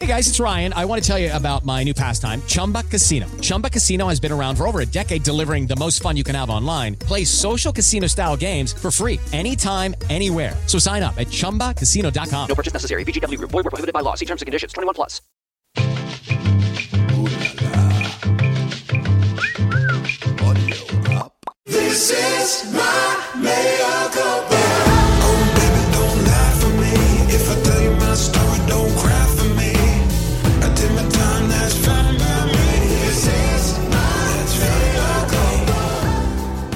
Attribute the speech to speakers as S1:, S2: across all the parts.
S1: Hey guys, it's Ryan. I want to tell you about my new pastime, Chumba Casino. Chumba Casino has been around for over a decade, delivering the most fun you can have online. Play social casino-style games for free anytime, anywhere. So sign up at ChumbaCasino.com.
S2: No purchase necessary. VGW Group. Void where prohibited by law. See terms and conditions. 21 plus.
S3: This is my mea culpa. Oh, baby, don't lie for me. If I tell you my story, don't cry for me. I did my time, that's fine by me. This is my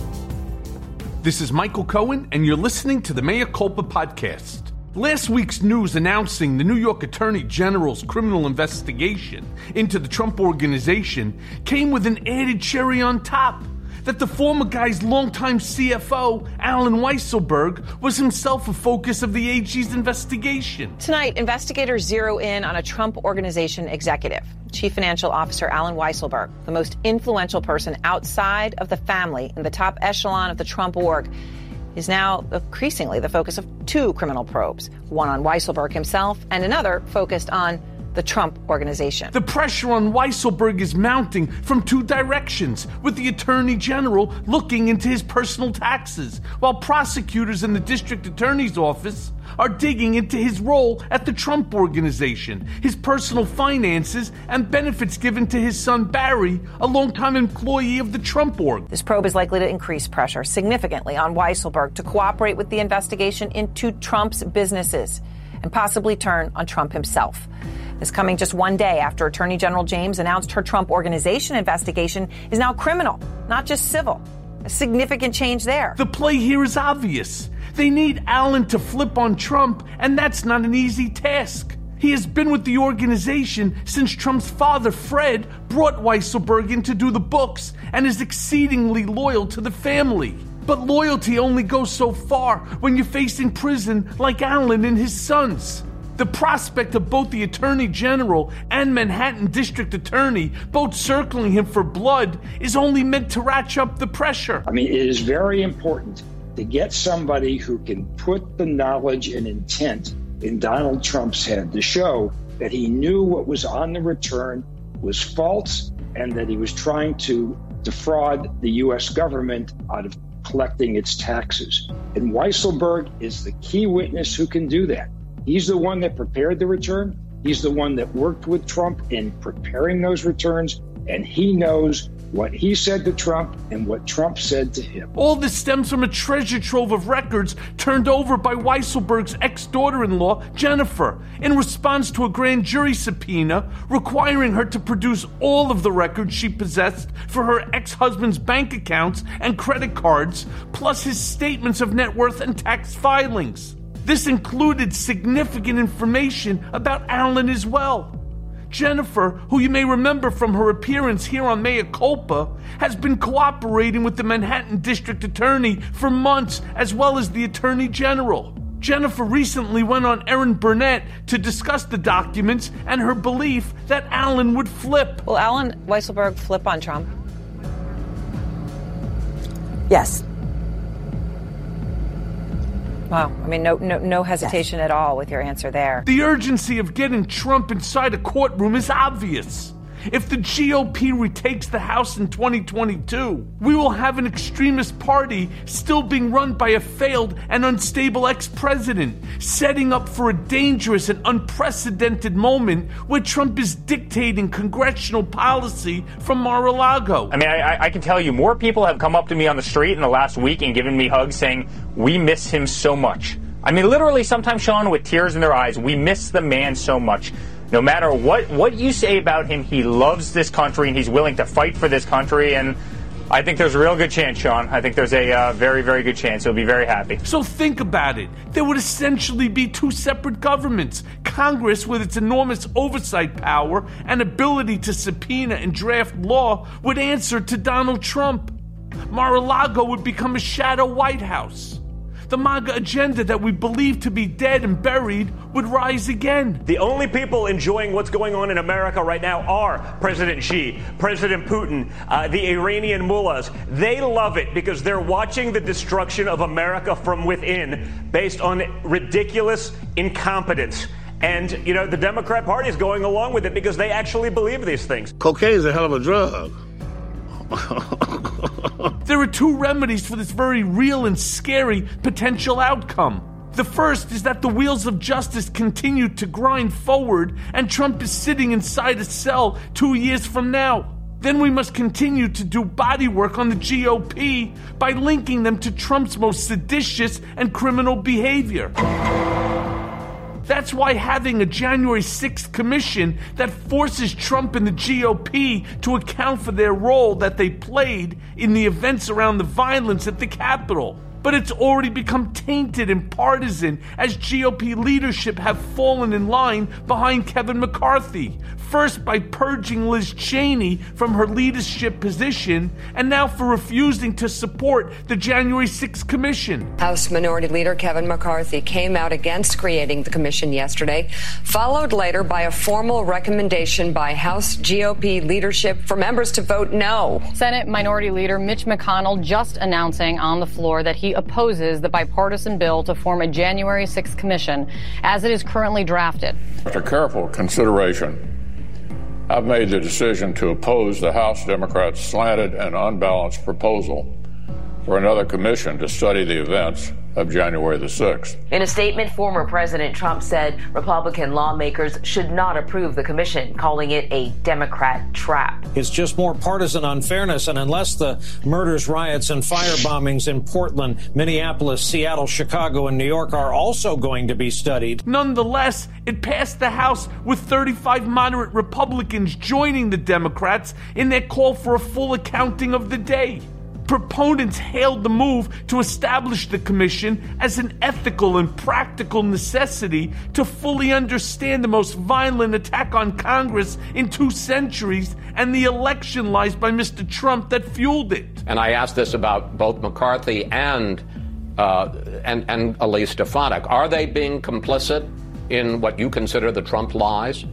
S3: mea culpa.
S4: This is Michael Cohen, and you're listening to the Mea Culpa podcast. Last week's news announcing the New York Attorney General's criminal investigation into the Trump Organization came with an added cherry on top. That the former guy's longtime CFO, Alan Weisselberg, was himself a focus of the AG's investigation.
S5: Tonight, investigators zero in on a Trump Organization executive, Chief Financial Officer Alan Weisselberg, the most influential person outside of the family in the top echelon of the Trump org, is now increasingly the focus of two criminal probes, one on Weisselberg himself and another focused on the Trump Organization.
S4: The pressure on Weisselberg is mounting from two directions, with the Attorney General looking into his personal taxes, while prosecutors in the District Attorney's Office are digging into his role at the Trump Organization, his personal finances, and benefits given to his son Barry, a longtime employee of the Trump Org.
S5: This probe is likely to increase pressure significantly on Weisselberg to cooperate with the investigation into Trump's businesses and possibly turn on Trump himself. This coming just one day after Attorney General James announced her Trump Organization investigation is now criminal, not just civil. A significant change there.
S4: The play here is obvious. They need Alan to flip on Trump, and that's not an easy task. He has been with the organization since Trump's father, Fred, brought Weisselberg in to do the books and is exceedingly loyal to the family. But loyalty only goes so far when you're facing prison like Alan and his sons. The prospect of both the Attorney General and Manhattan District Attorney both circling him for blood is only meant to ratchet up the pressure.
S6: I mean, it is very important to get somebody who can put the knowledge and intent in Donald Trump's head to show that he knew what was on the return was false and that he was trying to defraud the U.S. government out of collecting its taxes. And Weisselberg is the key witness who can do that. He's the one that prepared the return. He's the one that worked with Trump in preparing those returns. And he knows what he said to Trump and what Trump said to him.
S4: All this stems from a treasure trove of records turned over by Weisselberg's ex-daughter-in-law, Jennifer, in response to a grand jury subpoena requiring her to produce all of the records she possessed for her ex-husband's bank accounts and credit cards, plus his statements of net worth and tax filings. This included significant information about Alan as well. Jennifer, who you may remember from her appearance here on Mea Culpa, has been cooperating with the Manhattan District Attorney for months, as well as the Attorney General. Jennifer recently went on Erin Burnett to discuss the documents and her belief that Alan would flip.
S5: Will Alan Weisselberg flip on Trump? Yes. Wow. I mean, no hesitation at all with your answer there.
S4: The urgency of getting Trump inside a courtroom is obvious. If the GOP retakes the House in 2022, we will have an extremist party still being run by a failed and unstable ex-president, setting up for a dangerous and unprecedented moment where Trump is dictating congressional policy from Mar-a-Lago.
S7: I mean, I can tell you, more people have come up to me on the street in the last week and given me hugs saying, we miss him so much. I mean, literally, sometimes, Sean, with tears in their eyes, we miss the man so much. No matter what you say about him, he loves this country and he's willing to fight for this country. And I think there's a real good chance, Sean. I think there's a very, very good chance. He'll be very happy.
S4: So think about it. There would essentially be two separate governments. Congress, with its enormous oversight power and ability to subpoena and draft law, would answer to Donald Trump. Mar-a-Lago would become a shadow White House. The MAGA agenda that we believe to be dead and buried would rise again.
S8: The only people enjoying what's going on in America right now are President Xi, President Putin, the Iranian mullahs. They love it because they're watching the destruction of America from within based on ridiculous incompetence. And, the Democrat Party is going along with it because they actually believe these things.
S9: Cocaine is a hell of a drug.
S4: There are two remedies for this very real and scary potential outcome. The first is that the wheels of justice continue to grind forward and Trump is sitting inside a cell 2 years from now. Then we must continue to do body work on the GOP by linking them to Trump's most seditious and criminal behavior. That's why having a January 6th commission that forces Trump and the GOP to account for their role that they played in the events around the violence at the Capitol. But it's already become tainted and partisan as GOP leadership have fallen in line behind Kevin McCarthy. First by purging Liz Cheney from her leadership position, and now for refusing to support the January 6th commission.
S10: House Minority Leader Kevin McCarthy came out against creating the commission yesterday, followed later by a formal recommendation by House GOP leadership for members to vote no.
S11: Senate Minority Leader Mitch McConnell just announcing on the floor that he opposes the bipartisan bill to form a January 6th commission as it is currently drafted.
S12: After careful consideration, I've made the decision to oppose the House Democrats' slanted and unbalanced proposal for another commission to study the events of January the 6th.
S13: In a statement, former President Trump said Republican lawmakers should not approve the commission, calling it a Democrat trap.
S14: It's just more partisan unfairness, and unless the murders, riots, and fire bombings in Portland, Minneapolis, Seattle, Chicago, and New York are also going to be studied.
S4: Nonetheless, it passed the House with 35 moderate Republicans joining the Democrats in their call for a full accounting of the day. Proponents hailed the move to establish the commission as an ethical and practical necessity to fully understand the most violent attack on Congress in 2 centuries and the election lies by Mr. Trump that fueled it.
S15: And I asked this about both McCarthy and Elise Stefanik. Are they being complicit in what you consider the Trump lies?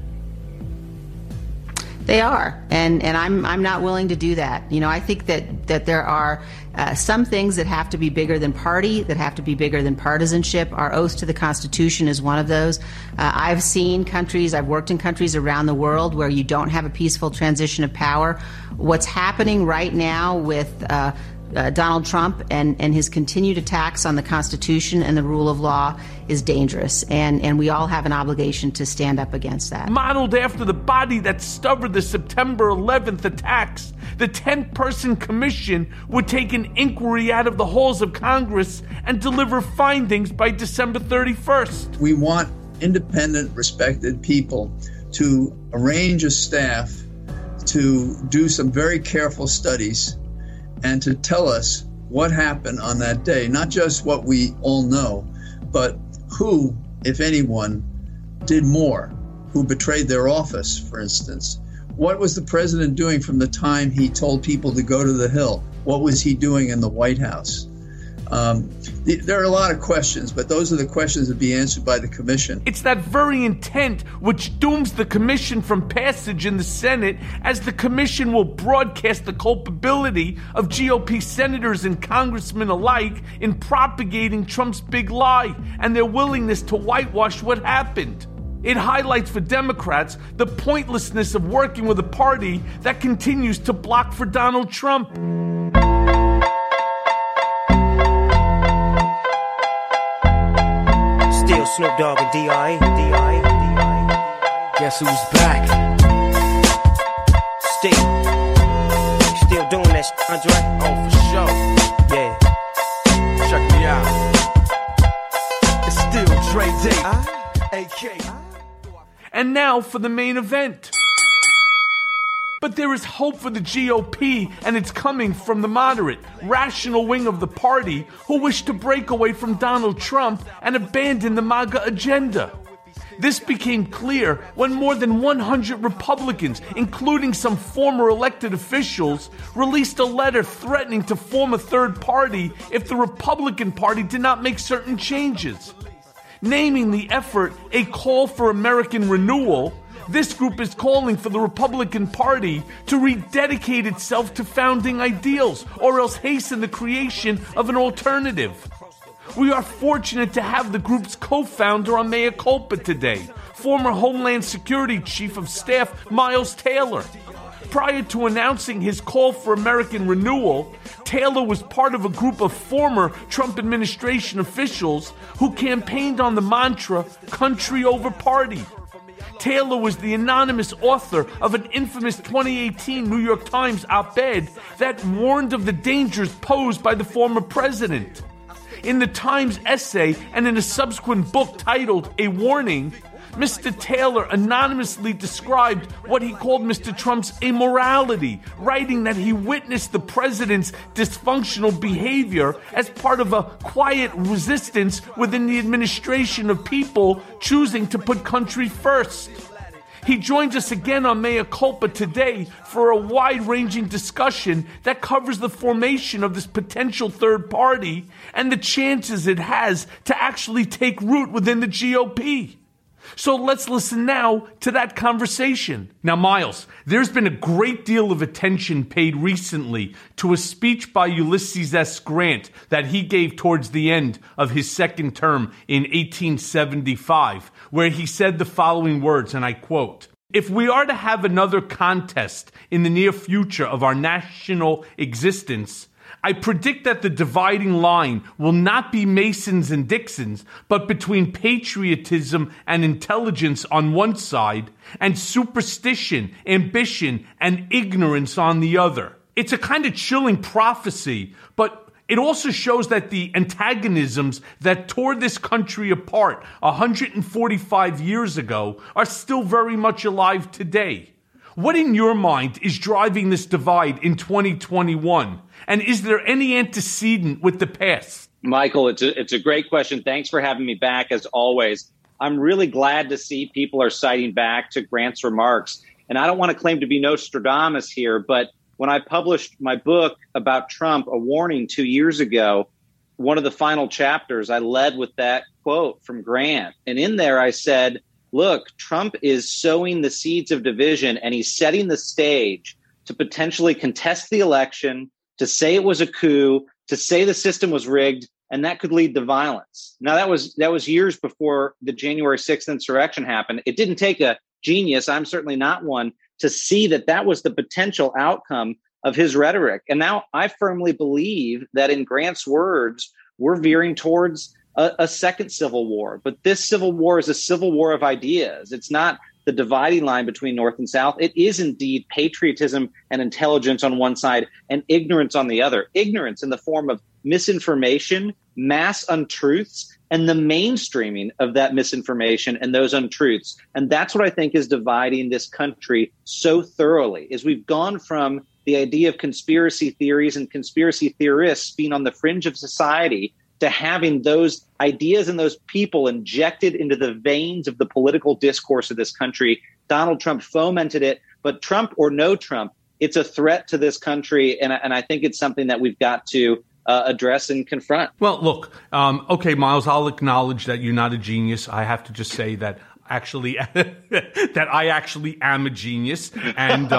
S16: They are, and I'm not willing to do that. I think that there are some things that have to be bigger than party, that have to be bigger than partisanship. Our oath to the Constitution is one of those. I've worked in countries around the world where you don't have a peaceful transition of power. What's happening right now with Donald Trump and his continued attacks on the Constitution and the rule of law is dangerous, and we all have an obligation to stand up against that.
S4: Modeled after the body that stubborn the September 11th attacks, the 10-person commission would take an inquiry out of the halls of Congress and deliver findings by December 31st.
S17: We want independent, respected people to arrange a staff to do some very careful studies and to tell us what happened on that day, not just what we all know, but who, if anyone, did more, who betrayed their office, for instance. What was the president doing from the time he told people to go to the Hill? What was he doing in the White House? There are a lot of questions, but those are the questions that be answered by the commission.
S4: It's that very intent which dooms the commission from passage in the Senate, as the commission will broadcast the culpability of GOP senators and congressmen alike in propagating Trump's big lie and their willingness to whitewash what happened. It highlights for Democrats the pointlessness of working with a party that continues to block for Donald Trump.
S18: Still Snoop Dogg and D.I. Guess who's back? Still doing that shit, Andre? Oh, for sure. Yeah. Check me out. It's still Dre Day. AK.
S4: And now for the main event. But there is hope for the GOP, and it's coming from the moderate, rational wing of the party who wish to break away from Donald Trump and abandon the MAGA agenda. This became clear when more than 100 Republicans, including some former elected officials, released a letter threatening to form a third party if the Republican Party did not make certain changes. Naming the effort a call for American renewal, this group is calling for the Republican Party to rededicate itself to founding ideals or else hasten the creation of an alternative. We are fortunate to have the group's co-founder on Mea Culpa today, former Homeland Security Chief of Staff Miles Taylor. Prior to announcing his call for American renewal, Taylor was part of a group of former Trump administration officials who campaigned on the mantra, country over party. Taylor was the anonymous author of an infamous 2018 New York Times op-ed that warned of the dangers posed by the former president. In the Times essay and in a subsequent book titled A Warning, Mr. Taylor anonymously described what he called Mr. Trump's immorality, writing that he witnessed the president's dysfunctional behavior as part of a quiet resistance within the administration of people choosing to put country first. He joins us again on Mea Culpa today for a wide-ranging discussion that covers the formation of this potential third party and the chances it has to actually take root within the GOP. So let's listen now to that conversation. Now, Miles, there's been a great deal of attention paid recently to a speech by Ulysses S. Grant that he gave towards the end of his second term in 1875, where he said the following words, and I quote, "If we are to have another contest in the near future of our national existence, I predict that the dividing line will not be Masons and Dixons, but between patriotism and intelligence on one side and superstition, ambition, and ignorance on the other." It's a kind of chilling prophecy, but it also shows that the antagonisms that tore this country apart 145 years ago are still very much alive today. What in your mind is driving this divide in 2021? And is there any antecedent with the past?
S9: Michael, it's a great question. Thanks for having me back, as always. I'm really glad to see people are citing back to Grant's remarks. And I don't want to claim to be Nostradamus here, but when I published my book about Trump, A Warning, 2 years ago, one of the final chapters, I led with that quote from Grant. And in there, I said, look, Trump is sowing the seeds of division, and he's setting the stage to potentially contest the election, to say it was a coup, to say the system was rigged, and that could lead to violence. Now, that was years before the January 6th insurrection happened. It didn't take a genius, I'm certainly not one, to see that that was the potential outcome of his rhetoric. And now I firmly believe that in Grant's words, we're veering towards a second civil war. But this civil war is a civil war of ideas. It's not the dividing line between North and South. It is indeed patriotism and intelligence on one side and ignorance on the other. Ignorance in the form of misinformation, mass untruths, and the mainstreaming of that misinformation and those untruths. And that's what I think is dividing this country so thoroughly, is we've gone from the idea of conspiracy theories and conspiracy theorists being on the fringe of society to having those ideas and those people injected into the veins of the political discourse of this country. Donald Trump fomented it, but Trump or no Trump, it's a threat to this country. And I think it's something that we've got to address and confront.
S4: Well, look, okay, Miles, I'll acknowledge that you're not a genius. I have to just say that actually that I actually am a genius. And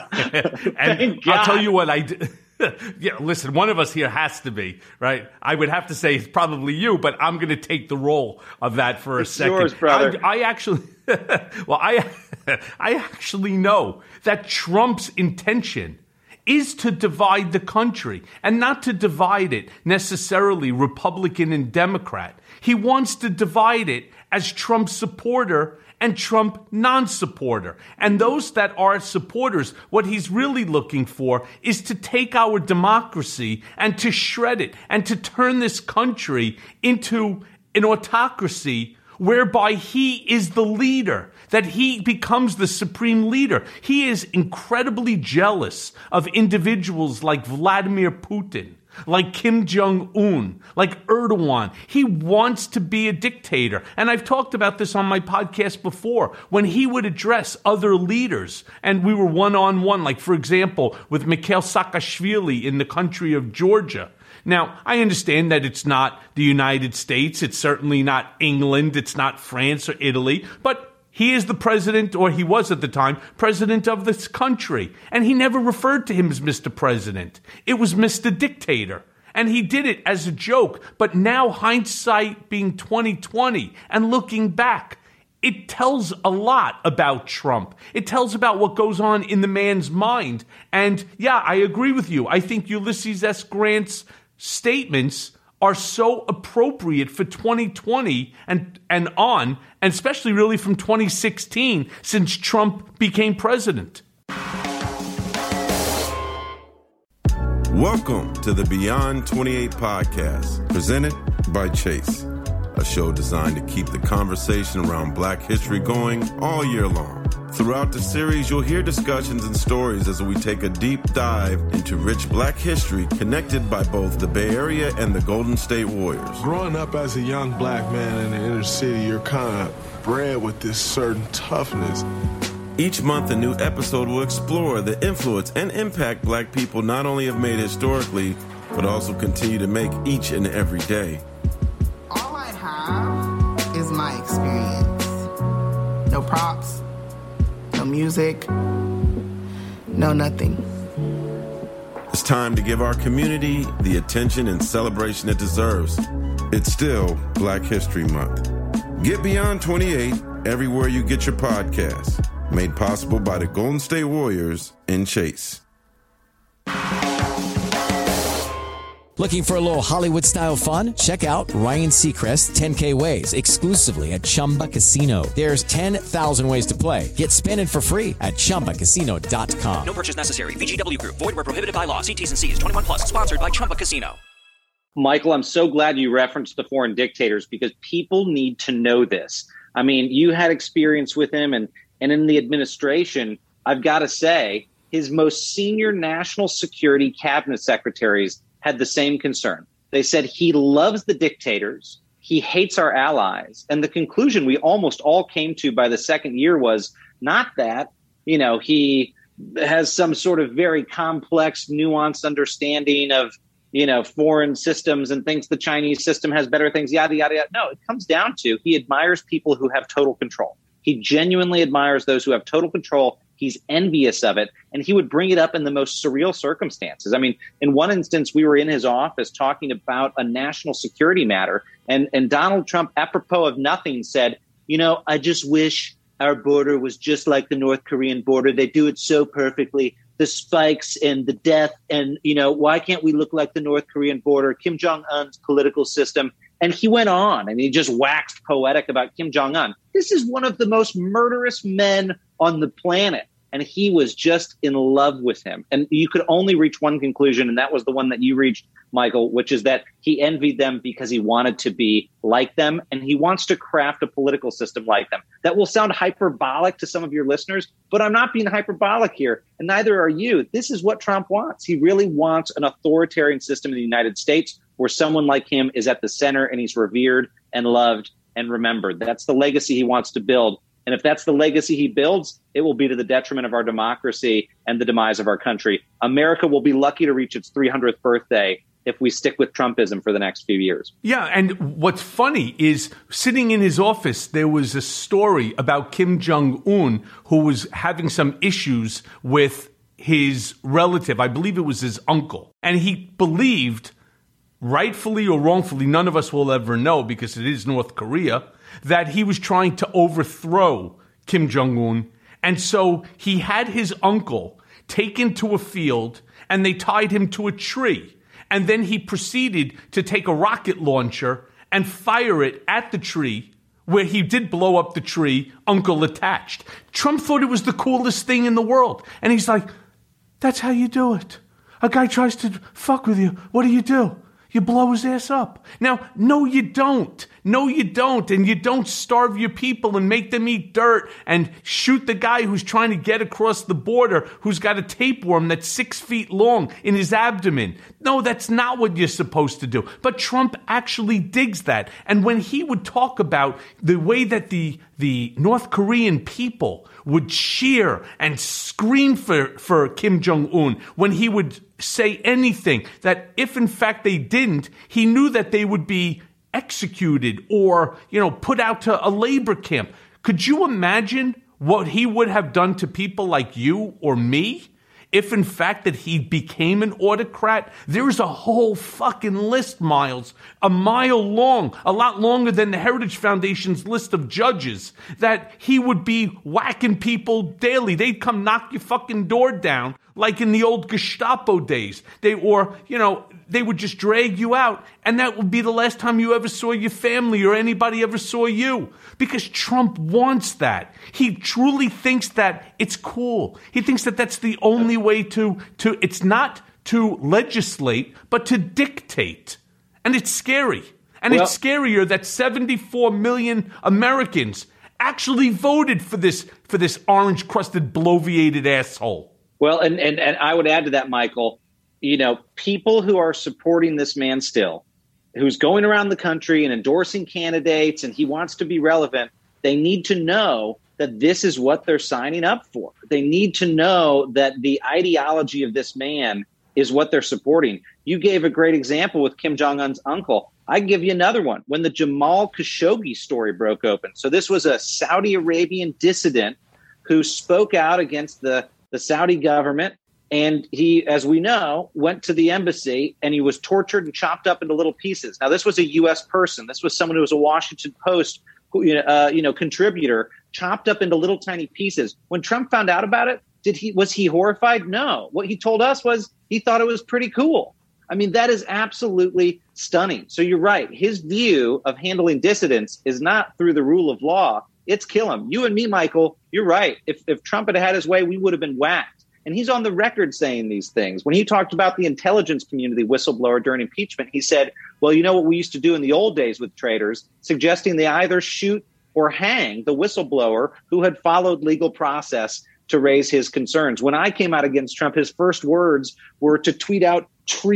S4: and I'll tell you what I did. Yeah, listen, one of us here has to be, right? I would have to say it's probably you, but I'm going to take the role of that for a second.
S9: Yours, brother.
S4: I actually, well, I actually know that Trump's intention is to divide the country, and not to divide it necessarily Republican and Democrat. He wants to divide it as Trump supporter and Trump non-supporter. And those that are supporters, what he's really looking for is to take our democracy and to shred it and to turn this country into an autocracy whereby he is the leader, that he becomes the supreme leader. He is incredibly jealous of individuals like Vladimir Putin, like Kim Jong-un, like Erdogan. He wants to be a dictator. And I've talked about this on my podcast before, when he would address other leaders, and we were one-on-one, like, for example, with Mikhail Saakashvili in the country of Georgia. Now, I understand that it's not the United States, it's certainly not England, it's not France or Italy, but he is the president, or he was at the time, president of this country. And he never referred to him as Mr. President. It was Mr. Dictator. And he did it as a joke. But now, hindsight being 2020 and looking back, it tells a lot about Trump. It tells about what goes on in the man's mind. And yeah, I agree with you. I think Ulysses S. Grant's statements are so appropriate for 2020 and on, and especially really from 2016, since Trump became president.
S19: Welcome to the Beyond 28 podcast, presented by Chase, a show designed to keep the conversation around Black history going all year long. Throughout the series, you'll hear discussions and stories as we take a deep dive into rich Black history connected by both the Bay Area and the Golden State Warriors.
S20: Growing up as a young Black man in the inner city, you're kind of bred with this certain toughness.
S19: Each month, a new episode will explore the influence and impact Black people not only have made historically, but also continue to make each and every day.
S21: All I have is my experience. No props, no music, no nothing.
S19: It's time to give our community the attention and celebration it deserves. It's still Black History Month. Get Beyond 28 everywhere you get your podcasts. Made possible by the Golden State Warriors and Chase.
S1: Looking for a little Hollywood-style fun? Check out Ryan Seacrest's 10K Ways exclusively at Chumba Casino. There's 10,000 ways to play. Get spinning for free at ChumbaCasino.com.
S2: No purchase necessary. VGW Group. Void where prohibited by law. See T's and C's. 21 plus. Sponsored by Chumba Casino.
S9: Michael, I'm so glad you referenced the foreign dictators because people need to know this. I mean, you had experience with him and in the administration, I've got to say, his most senior national security cabinet secretaries had the same concern. They said he loves the dictators, he hates our allies. And the conclusion we almost all came to by the second year was not that, he has some sort of very complex, nuanced understanding of, foreign systems and thinks the Chinese system has better things, yada, yada, yada. No, it comes down to he admires people who have total control. He genuinely admires those who have total control. He's envious of it. And he would bring it up in the most surreal circumstances. I mean, in one instance, we were in his office talking about a national security matter. And Donald Trump, apropos of nothing, said, I just wish our border was just like the North Korean border. They do it so perfectly. The spikes and the death. And, why can't we look like the North Korean border? Kim Jong-un's political system. And he went on and he just waxed poetic about Kim Jong-un. This is one of the most murderous men on the planet. And he was just in love with him. And you could only reach one conclusion. And that was the one that you reached, Michael, which is that he envied them because he wanted to be like them. And he wants to craft a political system like them. That will sound hyperbolic to some of your listeners, but I'm not being hyperbolic here. And neither are you. This is what Trump wants. He really wants an authoritarian system in the United States where someone like him is at the center and he's revered and loved and remembered. That's the legacy he wants to build. And if that's the legacy he builds, it will be to the detriment of our democracy and the demise of our country. America will be lucky to reach its 300th birthday if we stick with Trumpism for the next few years.
S4: Yeah, and what's funny is sitting in his office, there was a story about Kim Jong-un who was having some issues with his relative. I believe it was his uncle. And he believed, rightfully or wrongfully, none of us will ever know because it is North Korea, that he was trying to overthrow Kim Jong-un. And so he had his uncle taken to a field and they tied him to a tree. And then he proceeded to take a rocket launcher and fire it at the tree where he did blow up the tree, uncle attached. Trump thought it was the coolest thing in the world. And he's like, that's how you do it. A guy tries to fuck with you. What do? You blow his ass up. Now, no, you don't. No, you don't. And you don't starve your people and make them eat dirt and shoot the guy who's trying to get across the border who's got a tapeworm that's 6 feet long in his abdomen. No, that's not what you're supposed to do. But Trump actually digs that. And when he would talk about the way that the North Korean people would cheer and scream for Kim Jong-un, when he would say anything, that if in fact they didn't, he knew that they would be executed or, put out to a labor camp. Could you imagine what he would have done to people like you or me if in fact that he became an autocrat, there's a whole fucking list, Miles, a mile long, a lot longer than the Heritage Foundation's list of judges, that he would be whacking people daily. They'd come knock your fucking door down like in the old Gestapo days. They would just drag you out, and that would be the last time you ever saw your family or anybody ever saw you. Because Trump wants that. He truly thinks that it's cool. He thinks that that's the only way to it's not to legislate, but to dictate. And it's scary. And it's scarier that 74 million Americans actually voted for this orange-crusted, bloviated asshole.
S9: Well, and I would add to that, Michael, people who are supporting this man still, who's going around the country and endorsing candidates, and he wants to be relevant, they need to know that this is what they're signing up for. They need to know that the ideology of this man is what they're supporting. You gave a great example with Kim Jong-un's uncle. I can give you another one. When the Jamal Khashoggi story broke open. So this was a Saudi Arabian dissident who spoke out against the Saudi government. And he, as we know, went to the embassy and he was tortured and chopped up into little pieces. Now, this was a U.S. person. This was someone who was a Washington Post contributor, chopped up into little tiny pieces. When Trump found out about it, was he horrified? No. What he told us was he thought it was pretty cool. I mean, that is absolutely stunning. So you're right. His view of handling dissidents is not through the rule of law. It's kill him. You and me, Michael, you're right. If Trump had his way, we would have been whacked. And he's on the record saying these things. When he talked about the intelligence community whistleblower during impeachment, he said, well, you know what we used to do in the old days with traitors, suggesting they either shoot or hang the whistleblower who had followed legal process to raise his concerns. When I came out against Trump, his first words were to tweet out treason, ?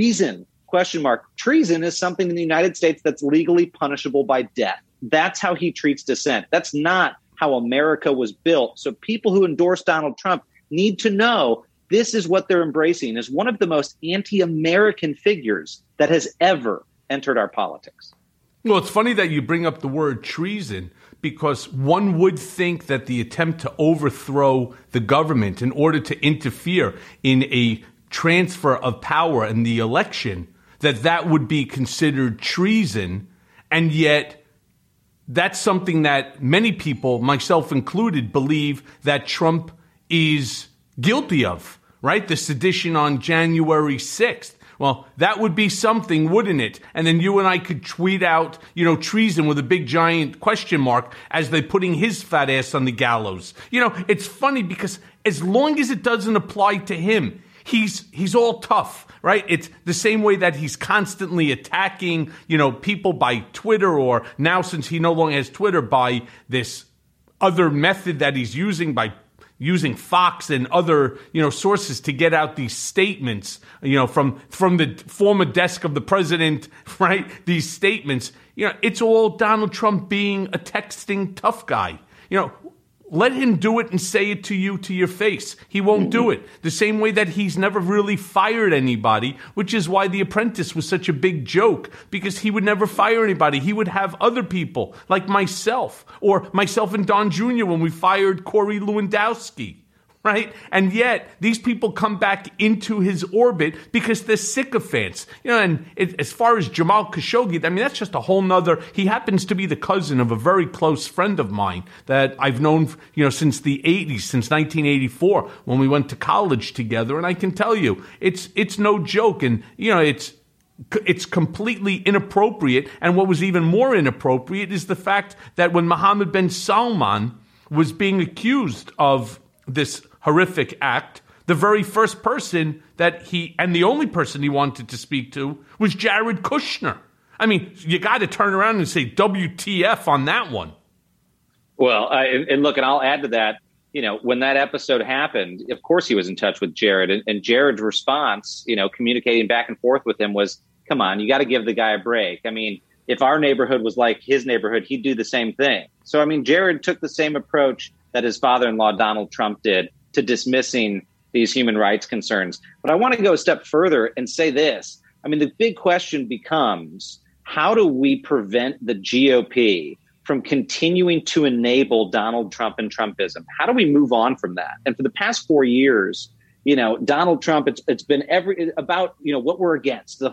S9: Treason is something in the United States that's legally punishable by death. That's how he treats dissent. That's not how America was built. So people who endorse Donald Trump need to know this is what they're embracing as one of the most anti-American figures that has ever entered our politics.
S4: Well, it's funny that you bring up the word treason, because one would think that the attempt to overthrow the government in order to interfere in a transfer of power in the election, that would be considered treason. And yet that's something that many people, myself included, believe that Trump is guilty of, right? The sedition on January 6th. Well, that would be something, wouldn't it? And then you and I could tweet out, treason with a big giant question mark as they're putting his fat ass on the gallows. It's funny because as long as it doesn't apply to him, he's all tough, right? It's the same way that he's constantly attacking, people by Twitter, or now, since he no longer has Twitter, by this other method that he's using by using Fox and other, sources to get out these statements, from the former desk of the president, right? These statements, it's all Donald Trump being a texting tough guy. Let him do it and say it to you to your face. He won't do it. The same way that he's never really fired anybody, which is why The Apprentice was such a big joke, because he would never fire anybody. He would have other people like myself, or myself and Don Jr. when we fired Corey Lewandowski, right? And yet these people come back into his orbit because they're sycophants. And as far as Jamal Khashoggi, that's just a whole nother. He happens to be the cousin of a very close friend of mine that I've known, since the 80s, since 1984, when we went to college together. And I can tell you, it's no joke. And, it's completely inappropriate. And what was even more inappropriate is the fact that when Mohammed bin Salman was being accused of this horrific act, the very first person and the only person he wanted to speak to was Jared Kushner. You got to turn around and say WTF on that one.
S9: Well, and I'll add to that, when that episode happened, of course he was in touch with Jared, and Jared's response, communicating back and forth with him was, come on, you got to give the guy a break. If our neighborhood was like his neighborhood, he'd do the same thing. So, Jared took the same approach that his father-in-law, Donald Trump, did to dismissing these human rights concerns. But I want to go a step further and say this. The big question becomes, how do we prevent the GOP from continuing to enable Donald Trump and Trumpism? How do we move on from that? And for the past 4 years, Donald Trump, it's been about what we're against.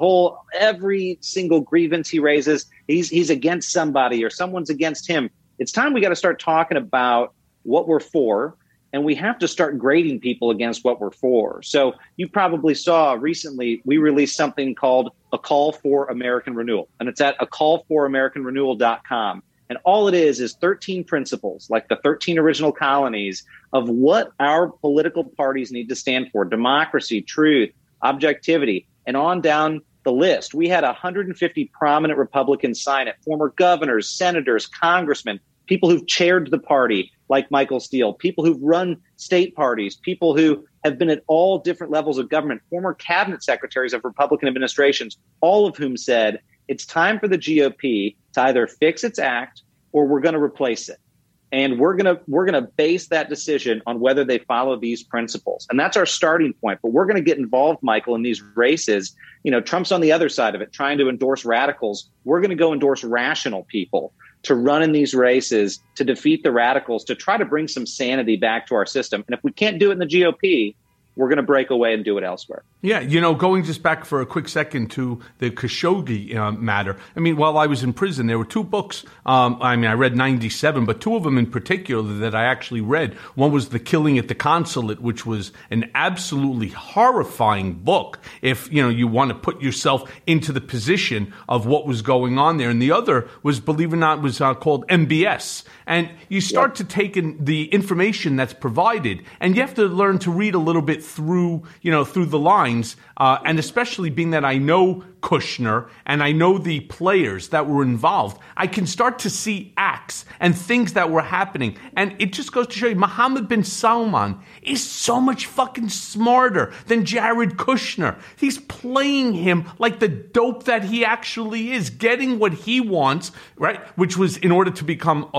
S9: Every single grievance he raises, he's against somebody or someone's against him. It's time we got to start talking about what we're for, and we have to start grading people against what we're for. So you probably saw recently we released something called A Call for American Renewal, and it's at acallforamericanrenewal.com. And all it is 13 principles, like the 13 original colonies, of what our political parties need to stand for: democracy, truth, objectivity, and on down the list. We had 150 prominent Republicans sign it: former governors, senators, congressmen, people who've chaired the party, like Michael Steele, people who've run state parties, people who have been at all different levels of government, former cabinet secretaries of Republican administrations, all of whom said it's time for the GOP to either fix its act or we're going to replace it. And we're going to base that decision on whether they follow these principles. And that's our starting point. But we're going to get involved, Michael, in these races. Trump's on the other side of it, trying to endorse radicals. We're going to go endorse rational people to run in these races, to defeat the radicals, to try to bring some sanity back to our system. And if we can't do it in the GOP, we're going to break away and do it elsewhere.
S4: Yeah, going just back for a quick second to the Khashoggi matter. I mean, while I was in prison, there were two books. I read 97, but two of them in particular that I actually read. One was The Killing at the Consulate, which was an absolutely horrifying book if, you want to put yourself into the position of what was going on there. And the other was, believe it or not, was called MBS. And you start to take in the information that's provided, and you have to learn to read a little bit through the lines, and especially being that I know Kushner and I know the players that were involved, I can start to see acts and things that were happening. And it just goes to show you, Mohammed bin Salman is so much fucking smarter than Jared Kushner. He's playing him like the dope that he actually is, getting what he wants, right? Which was in order to become,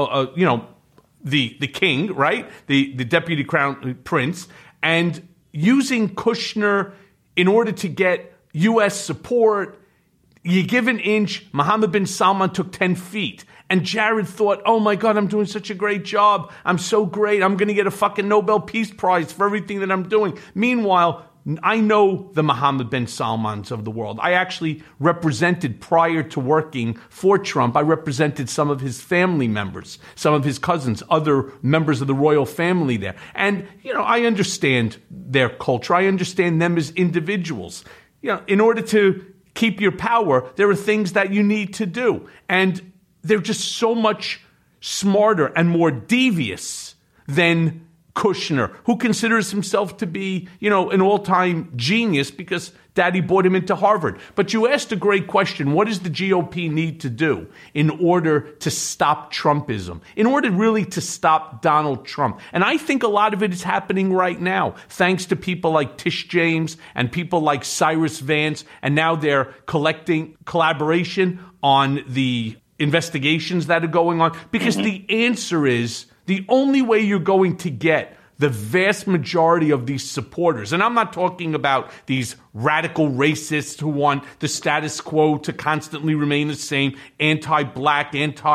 S4: the king, right? The deputy crown prince, and using Kushner in order to get U.S. support. You give an inch, Mohammed bin Salman took 10 feet. And Jared thought, oh my God, I'm doing such a great job. I'm so great. I'm going to get a fucking Nobel Peace Prize for everything that I'm doing. Meanwhile, I know the Mohammed bin Salmans of the world. I actually represented, prior to working for Trump, I represented some of his family members, some of his cousins, other members of the royal family there. And, I understand their culture. I understand them as individuals. In order to keep your power, there are things that you need to do. And they're just so much smarter and more devious than Kushner, who considers himself to be, an all-time genius because Daddy brought him into Harvard. But you asked a great question. What does the GOP need to do in order to stop Trumpism, in order really to stop Donald Trump? And I think a lot of it is happening right now, thanks to people like Tish James and people like Cyrus Vance, and now they're collecting collaboration on the investigations that are going on, because the answer is, the only way you're going to get the vast majority of these supporters, and I'm not talking about these radical racists who want the status quo to constantly remain the same, anti-black,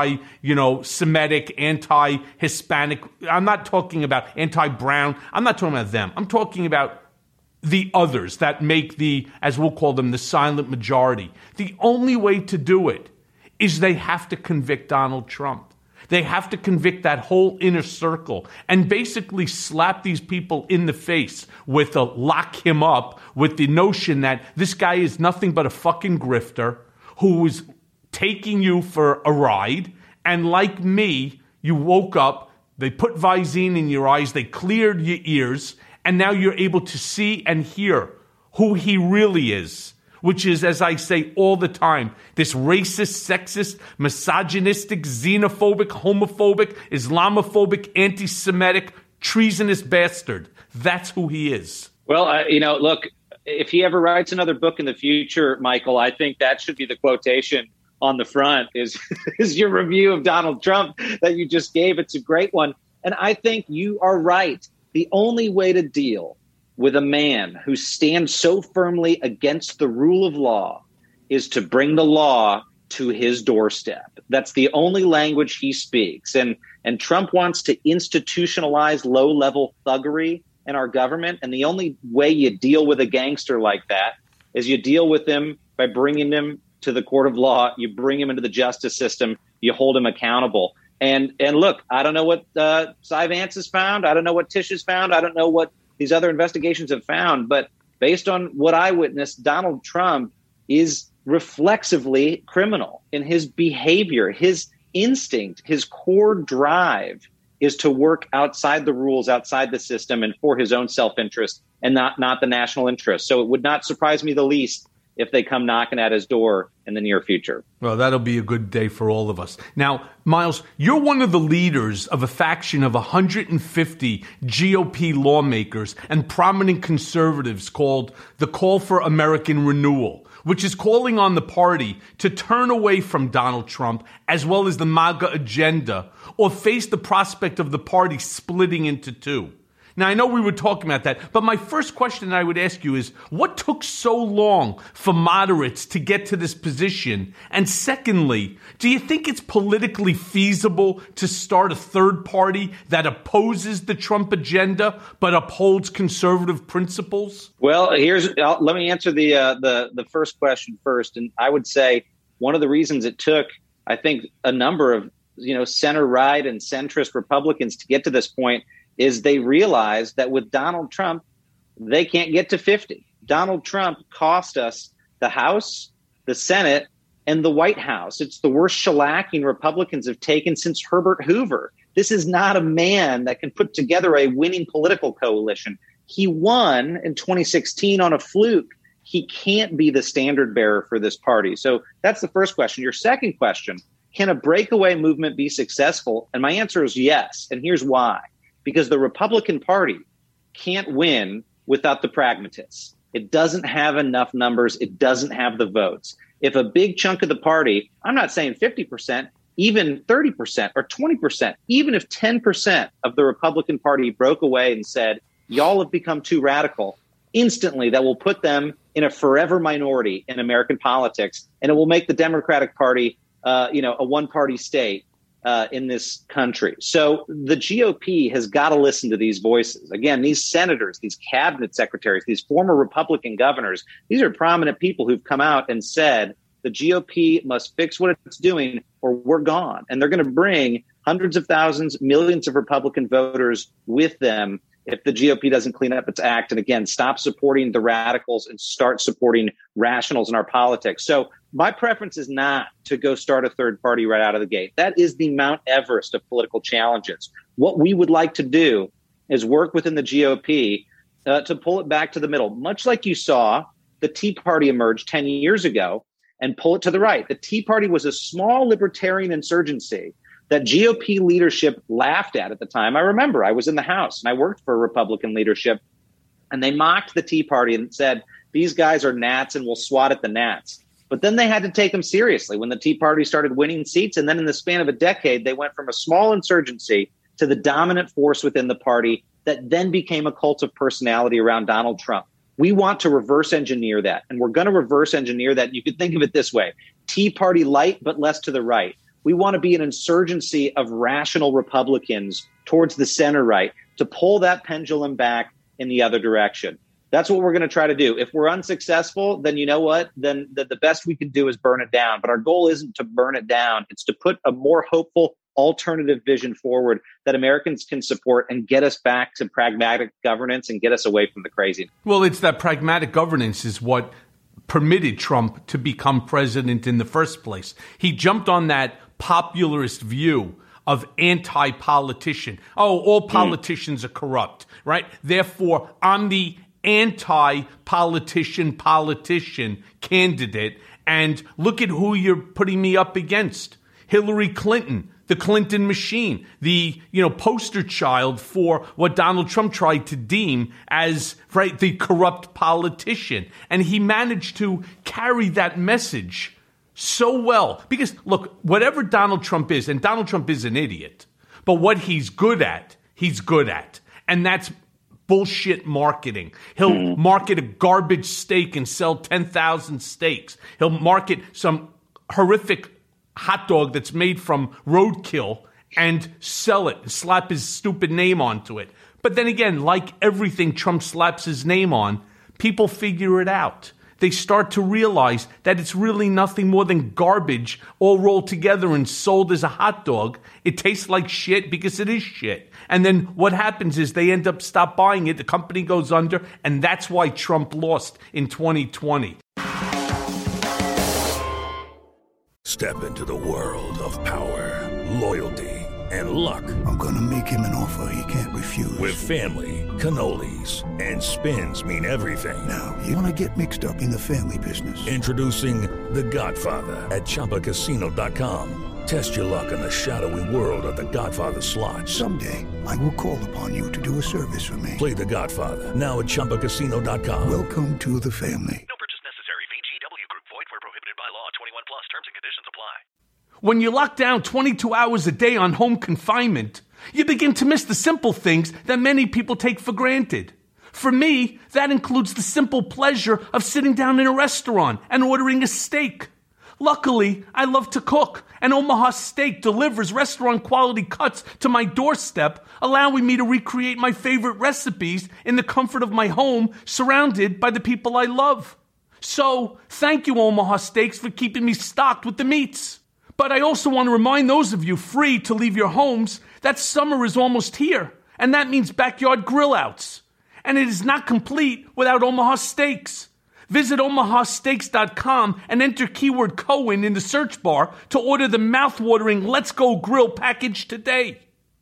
S4: anti-Semitic, anti-Hispanic. I'm not talking about anti-brown. I'm not talking about them. I'm talking about the others that make the, as we'll call them, the silent majority. The only way to do it is they have to convict Donald Trump. They have to convict that whole inner circle and basically slap these people in the face with lock him up with the notion that this guy is nothing but a fucking grifter who is taking you for a ride. And like me, you woke up, they put Visine in your eyes, they cleared your ears, and now you're able to see and hear who he really is. Which is, as I say all the time, this racist, sexist, misogynistic, xenophobic, homophobic, Islamophobic, anti-Semitic, treasonous bastard. That's who he is.
S9: Well, look, if he ever writes another book in the future, Michael, I think that should be the quotation on the front is your review of Donald Trump that you just gave. It's a great one. And I think you are right. The only way to deal with a man who stands so firmly against the rule of law is to bring the law to his doorstep. That's the only language he speaks. And Trump wants to institutionalize low-level thuggery and our government. And the only way you deal with a gangster like that is you deal with him by bringing him to the court of law. You bring him into the justice system. You hold him accountable. And look, I don't know what Cy Vance has found. I don't know what Tish has found. I don't know what these other investigations have found. But based on what I witnessed, Donald Trump is reflexively criminal in his behavior. His instinct, his core drive is to work outside the rules, outside the system, and for his own self-interest and not the national interest. So it would not surprise me the least if they come knocking at his door in the near future.
S4: Well, that'll be a good day for all of us. Now, Miles, you're one of the leaders of a faction of 150 GOP lawmakers and prominent conservatives called the Call for American Renewal, which is calling on the party to turn away from Donald Trump as well as the MAGA agenda or face the prospect of the party splitting into two. Now, I know we were talking about that, but my first question I would ask you is, what took so long for moderates to get to this position? And secondly, do you think it's politically feasible to start a third party that opposes the Trump agenda but upholds conservative principles?
S9: Well, let me answer the first question first. And I would say one of the reasons it took, I think, a number of center-right and centrist Republicans to get to this point is they realized that with Donald Trump, they can't get to 50. Donald Trump cost us the House, the Senate, and the White House. It's the worst shellacking Republicans have taken since Herbert Hoover. This is not a man that can put together a winning political coalition. He won in 2016 on a fluke. He can't be the standard bearer for this party. So that's the first question. Your second question, can a breakaway movement be successful? And my answer is yes. And here's why. Because the Republican Party can't win without the pragmatists. It doesn't have enough numbers. It doesn't have the votes. If a big chunk of the party, I'm not saying 50%, even 30% or 20%, even if 10% of the Republican Party broke away and said, y'all have become too radical, instantly that will put them in a forever minority in American politics. And it will make the Democratic Party, a one-party state. In this country. So the GOP has got to listen to these voices. Again, these senators, these cabinet secretaries, these former Republican governors, these are prominent people who've come out and said the GOP must fix what it's doing or we're gone. And they're going to bring hundreds of thousands, millions of Republican voters with them if the GOP doesn't clean up its act and, again, stop supporting the radicals and start supporting rationals in our politics. So my preference is not to go start a third party right out of the gate. That is the Mount Everest of political challenges. What we would like to do is work within the GOP to pull it back to the middle, much like you saw the Tea Party emerge 10 years ago and pull it to the right. The Tea Party was a small libertarian insurgency that GOP leadership laughed at the time. I remember I was in the House and I worked for Republican leadership, and they mocked the Tea Party and said, these guys are gnats and we'll swat at the gnats. But then they had to take them seriously when the Tea Party started winning seats. And then in the span of a decade, they went from a small insurgency to the dominant force within the party that then became a cult of personality around Donald Trump. We want to reverse engineer that. And we're going to reverse engineer that. You could think of it this way: Tea Party light, but less to the right. We want to be an insurgency of rational Republicans towards the center right to pull that pendulum back in the other direction. That's what we're going to try to do. If we're unsuccessful, then you know what? Then the best we can do is burn it down. But our goal isn't to burn it down. It's to put a more hopeful alternative vision forward that Americans can support and get us back to pragmatic governance and get us away from the crazy.
S4: Well, it's that pragmatic governance is what permitted Trump to become president in the first place. He jumped on that popularist view of anti-politician. Oh, all politicians are corrupt, right? Therefore, I'm the anti-politician candidate, and look at who you're putting me up against. Hillary Clinton, the Clinton machine, the poster child for what Donald Trump tried to deem as the corrupt politician. And he managed to carry that message so well. Because, look, whatever Donald Trump is, and Donald Trump is an idiot, but what he's good at. And that's bullshit marketing. He'll market a garbage steak and sell 10,000 steaks. He'll market some horrific hot dog that's made from roadkill and sell it and slap his stupid name onto it. But then again, like everything Trump slaps his name on, people figure it out. They start to realize that it's really nothing more than garbage all rolled together and sold as a hot dog. It tastes like shit because it is shit. And then what happens is they end up stop buying it, the company goes under, and that's why Trump lost in 2020.
S3: Step into the world of power, loyalty, and luck.
S22: I'm gonna make him an offer he can't refuse.
S3: With family, cannolis, and spins mean everything.
S22: Now, you wanna get mixed up in the family business.
S3: Introducing The Godfather at ChumbaCasino.com. Test your luck in the shadowy world of The Godfather slot.
S22: Someday, I will call upon you to do a service for me.
S3: Play The Godfather now at ChumbaCasino.com.
S22: Welcome to the family.
S2: No purchase necessary. VGW Group. Void where prohibited by law. 21 plus. Terms and conditions apply.
S4: When you're locked down 22 hours a day on home confinement, you begin to miss the simple things that many people take for granted. For me, that includes the simple pleasure of sitting down in a restaurant and ordering a steak. Luckily, I love to cook, and Omaha Steak delivers restaurant-quality cuts to my doorstep, allowing me to recreate my favorite recipes in the comfort of my home, surrounded by the people I love. So, thank you, Omaha Steaks, for keeping me stocked with the meats. But I also want to remind those of you free to leave your homes that summer is almost here, and that means backyard grill-outs. And it is not complete without Omaha Steaks. Visit omahasteaks.com and enter keyword Cohen in the search bar to order the mouth-watering Let's Go Grill package today.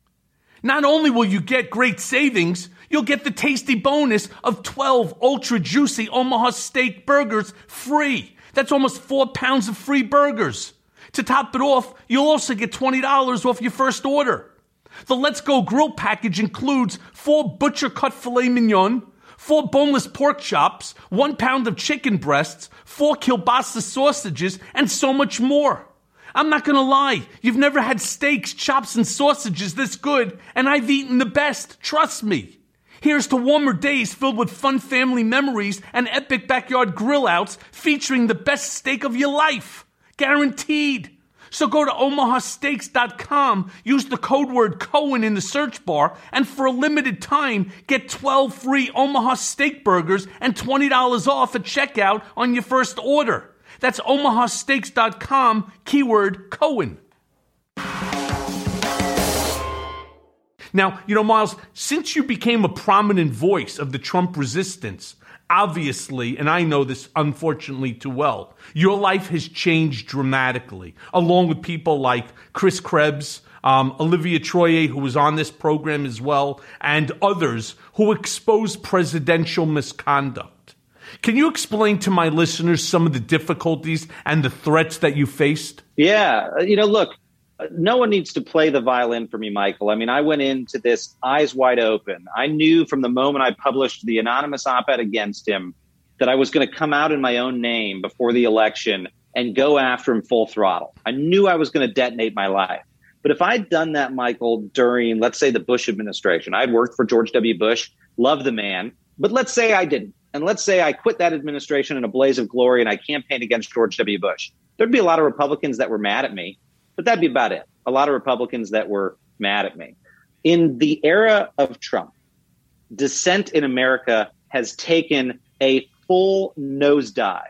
S4: Not only will you get great savings, you'll get the tasty bonus of 12 ultra-juicy Omaha Steak burgers free. That's almost 4 pounds of free burgers. To top it off, you'll also get $20 off your first order. The Let's Go Grill package includes 4 butcher-cut filet mignon, 4 boneless pork chops, 1 pound of chicken breasts, 4 kielbasa sausages, and so much more. I'm not going to lie, you've never had steaks, chops, and sausages this good, and I've eaten the best, trust me. Here's to warmer days filled with fun family memories and epic backyard grill-outs featuring the best steak of your life. Guaranteed. So go to omahasteaks.com, use the code word Cohen in the search bar, and for a limited time, get 12 free Omaha Steak burgers and $20 off at checkout on your first order. That's omahasteaks.com, keyword Cohen. Now, Miles, since you became a prominent voice of the Trump resistance, obviously, and I know this unfortunately too well, your life has changed dramatically, along with people like Chris Krebs, Olivia Troye, who was on this program as well, and others who exposed presidential misconduct. Can you explain to my listeners some of the difficulties and the threats that you faced?
S9: Yeah, look, no one needs to play the violin for me, Michael. I mean, I went into this eyes wide open. I knew from the moment I published the anonymous op-ed against him that I was going to come out in my own name before the election and go after him full throttle. I knew I was going to detonate my life. But if I'd done that, Michael, during, let's say, the Bush administration, I'd worked for George W. Bush, loved the man, but let's say I didn't. And let's say I quit that administration in a blaze of glory and I campaigned against George W. Bush. There'd be a lot of Republicans that were mad at me. But that'd be about it. A lot of Republicans that were mad at me. In the era of Trump, dissent in America has taken a full nosedive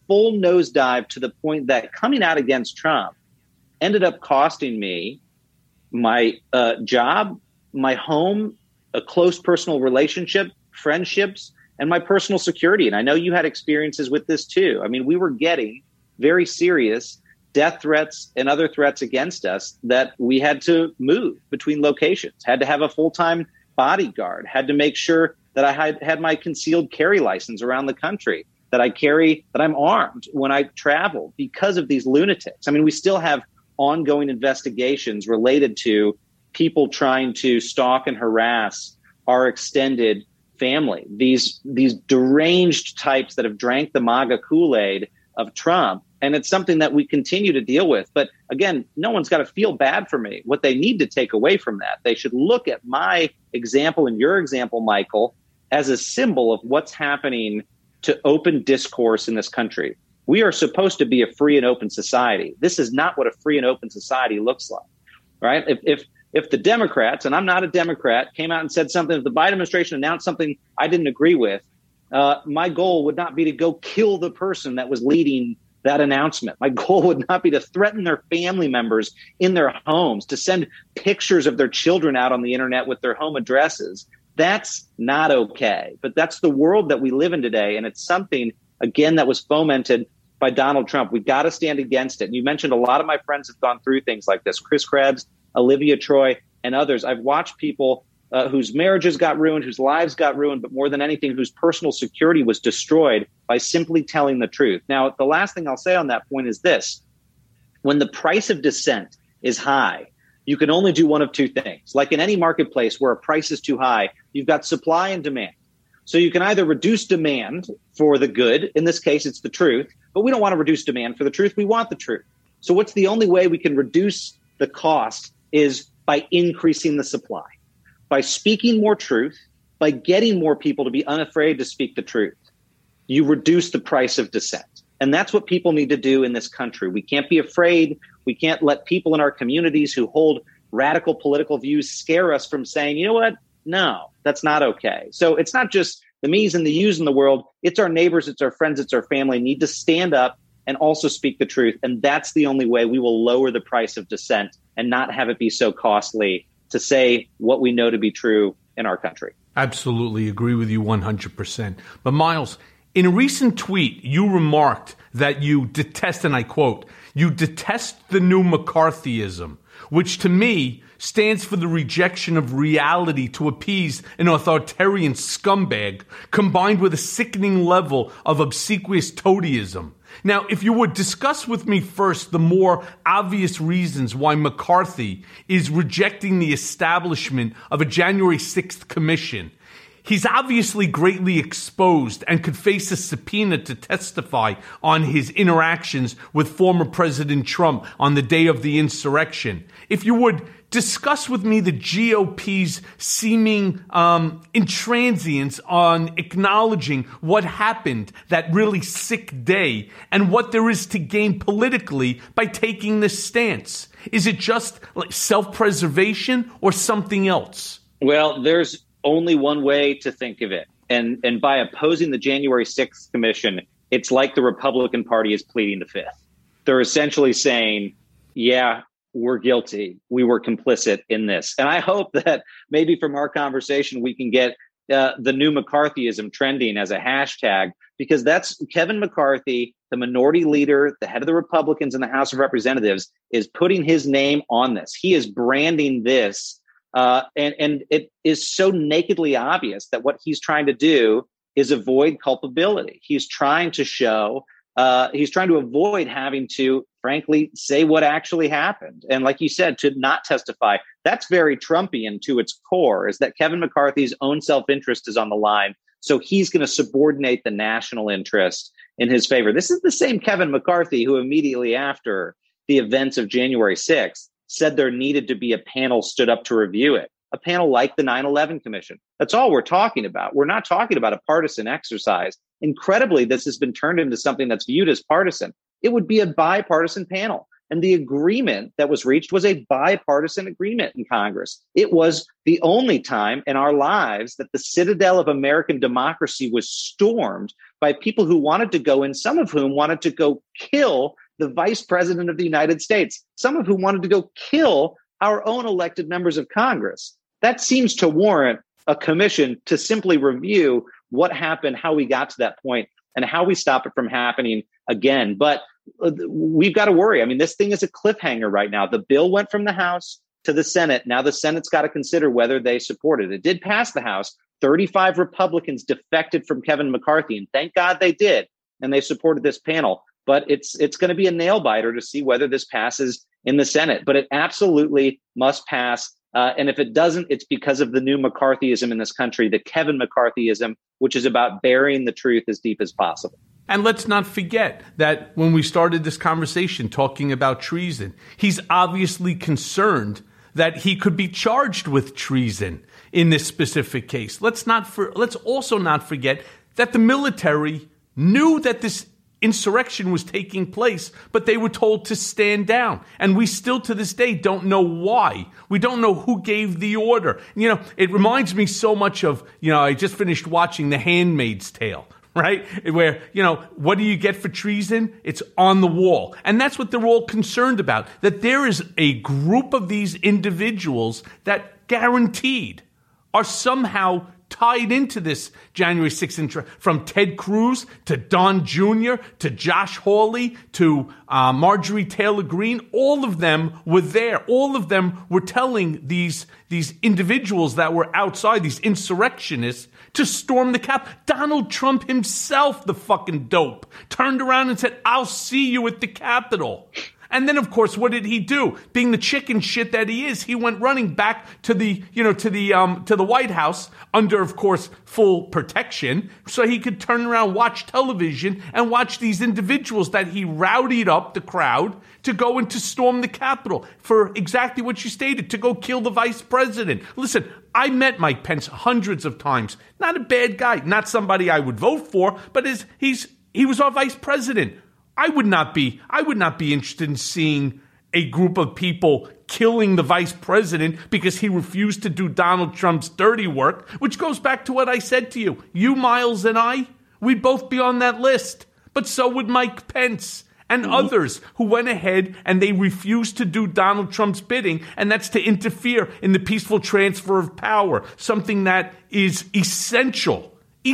S9: to the point that coming out against Trump ended up costing me my job, my home, a close personal relationship, friendships, and my personal security. And I know you had experiences with this too. I mean, we were getting very serious death threats and other threats against us that we had to move between locations, had to have a full-time bodyguard, had to make sure that I had my concealed carry license around the country, that I'm armed when I travel because of these lunatics. I mean, we still have ongoing investigations related to people trying to stalk and harass our extended family, these deranged types that have drank the MAGA Kool-Aid of Trump. And it's something that we continue to deal with. But again, no one's got to feel bad for me. What they need to take away from that, they should look at my example and your example, Michael, as a symbol of what's happening to open discourse in this country. We are supposed to be a free and open society. This is not what a free and open society looks like, right? If if the Democrats, and I'm not a Democrat, came out and said something, if the Biden administration announced something I didn't agree with, my goal would not be to go kill the person that was leading that announcement. My goal would not be to threaten their family members in their homes, to send pictures of their children out on the internet with their home addresses. That's not okay. But that's the world that we live in today. And it's something, again, that was fomented by Donald Trump. We got to stand against it. And you mentioned a lot of my friends have gone through things like this. Chris Krebs, Olivia Troy, and others. I've watched people whose marriages got ruined, whose lives got ruined, but more than anything, whose personal security was destroyed by simply telling the truth. Now, the last thing I'll say on that point is this. When the price of dissent is high, you can only do one of two things. Like in any marketplace where a price is too high, you've got supply and demand. So you can either reduce demand for the good. In this case, it's the truth. But we don't want to reduce demand for the truth. We want the truth. So what's the only way we can reduce the cost is by increasing the supply, by speaking more truth, by getting more people to be unafraid to speak the truth. You reduce the price of dissent. And that's what people need to do in this country. We can't be afraid. We can't let people in our communities who hold radical political views scare us from saying, you know what? No, that's not okay. So it's not just the me's and the you's in the world. It's our neighbors, it's our friends, it's our family need to stand up and also speak the truth. And that's the only way we will lower the price of dissent and not have it be so costly to say what we know to be true in our country.
S4: Absolutely agree with you 100%. But Miles, in a recent tweet, you remarked that you detest, and I quote, you detest the new McCarthyism, which to me stands for the rejection of reality to appease an authoritarian scumbag combined with a sickening level of obsequious toadyism. Now, if you would discuss with me first the more obvious reasons why McCarthy is rejecting the establishment of a January 6th commission. He's obviously greatly exposed and could face a subpoena to testify on his interactions with former President Trump on the day of the insurrection. If you would discuss with me the GOP's seeming intransience on acknowledging what happened that really sick day and what there is to gain politically by taking this stance. Is it just like self-preservation or something else?
S9: Well, there's only one way to think of it. And by opposing the January 6th commission, it's like the Republican Party is pleading the fifth. They're essentially saying, yeah, we're guilty. We were complicit in this. And I hope that maybe from our conversation, we can get the new McCarthyism trending as a hashtag, because that's Kevin McCarthy, the minority leader, the head of the Republicans in the House of Representatives, is putting his name on this. He is branding this. And it is so nakedly obvious that what he's trying to do is avoid culpability. He's trying to show, he's trying to avoid having to, frankly, say what actually happened. And like you said, to not testify, that's very Trumpian to its core, is that Kevin McCarthy's own self-interest is on the line. So he's going to subordinate the national interest in his favor. This is the same Kevin McCarthy who immediately after the events of January 6th said there needed to be a panel stood up to review it, a panel like the 9/11 Commission. That's all we're talking about. We're not talking about a partisan exercise. Incredibly, this has been turned into something that's viewed as partisan. It would be a bipartisan panel. And the agreement that was reached was a bipartisan agreement in Congress. It was the only time in our lives that the citadel of American democracy was stormed by people who wanted to go in, some of whom wanted to go kill the vice president of the United States, some of whom wanted to go kill our own elected members of Congress. That seems to warrant a commission to simply review what happened, how we got to that point, and how we stop it from happening again. But we've got to worry. I mean, this thing is a cliffhanger right now. The bill went from the House to the Senate. Now the Senate's got to consider whether they support it. It did pass the House. 35 Republicans defected from Kevin McCarthy, and thank God they did. And they supported this panel. But it's going to be a nail biter to see whether this passes in the Senate. But it absolutely must pass. And if it doesn't, it's because of the new McCarthyism in this country, the Kevin McCarthyism, which is about burying the truth as deep as possible.
S4: And let's not forget that when we started this conversation talking about treason, he's obviously concerned that he could be charged with treason in this specific case. Let's also not forget that the military knew that this insurrection was taking place, but they were told to stand down. And we still to this day don't know why. We don't know who gave the order. You know, it reminds me so much of, I just finished watching The Handmaid's Tale, right? Where, what do you get for treason? It's on the wall. And that's what they're all concerned about, that there is a group of these individuals that guaranteed are somehow tied into this January 6th, from Ted Cruz to Don Jr. to Josh Hawley to Marjorie Taylor Greene. All of them were there. All of them were telling these individuals that were outside, these insurrectionists, to storm the Capitol. Donald Trump himself, the fucking dope, turned around and said, "I'll see you at the Capitol." And then, of course, what did he do? Being the chicken shit that he is, he went running back to the White House under, of course, full protection, so he could turn around, watch television, and watch these individuals that he rowdied up the crowd to go and to storm the Capitol for exactly what you stated, to go kill the vice president. Listen, I met Mike Pence hundreds of times. Not a bad guy, not somebody I would vote for, but he was our vice president. I would not be interested in seeing a group of people killing the vice president because he refused to do Donald Trump's dirty work, which goes back to what I said to you. You, Miles, and I, we'd both be on that list. But so would Mike Pence and others who went ahead and they refused to do Donald Trump's bidding, and that's to interfere in the peaceful transfer of power, something that is essential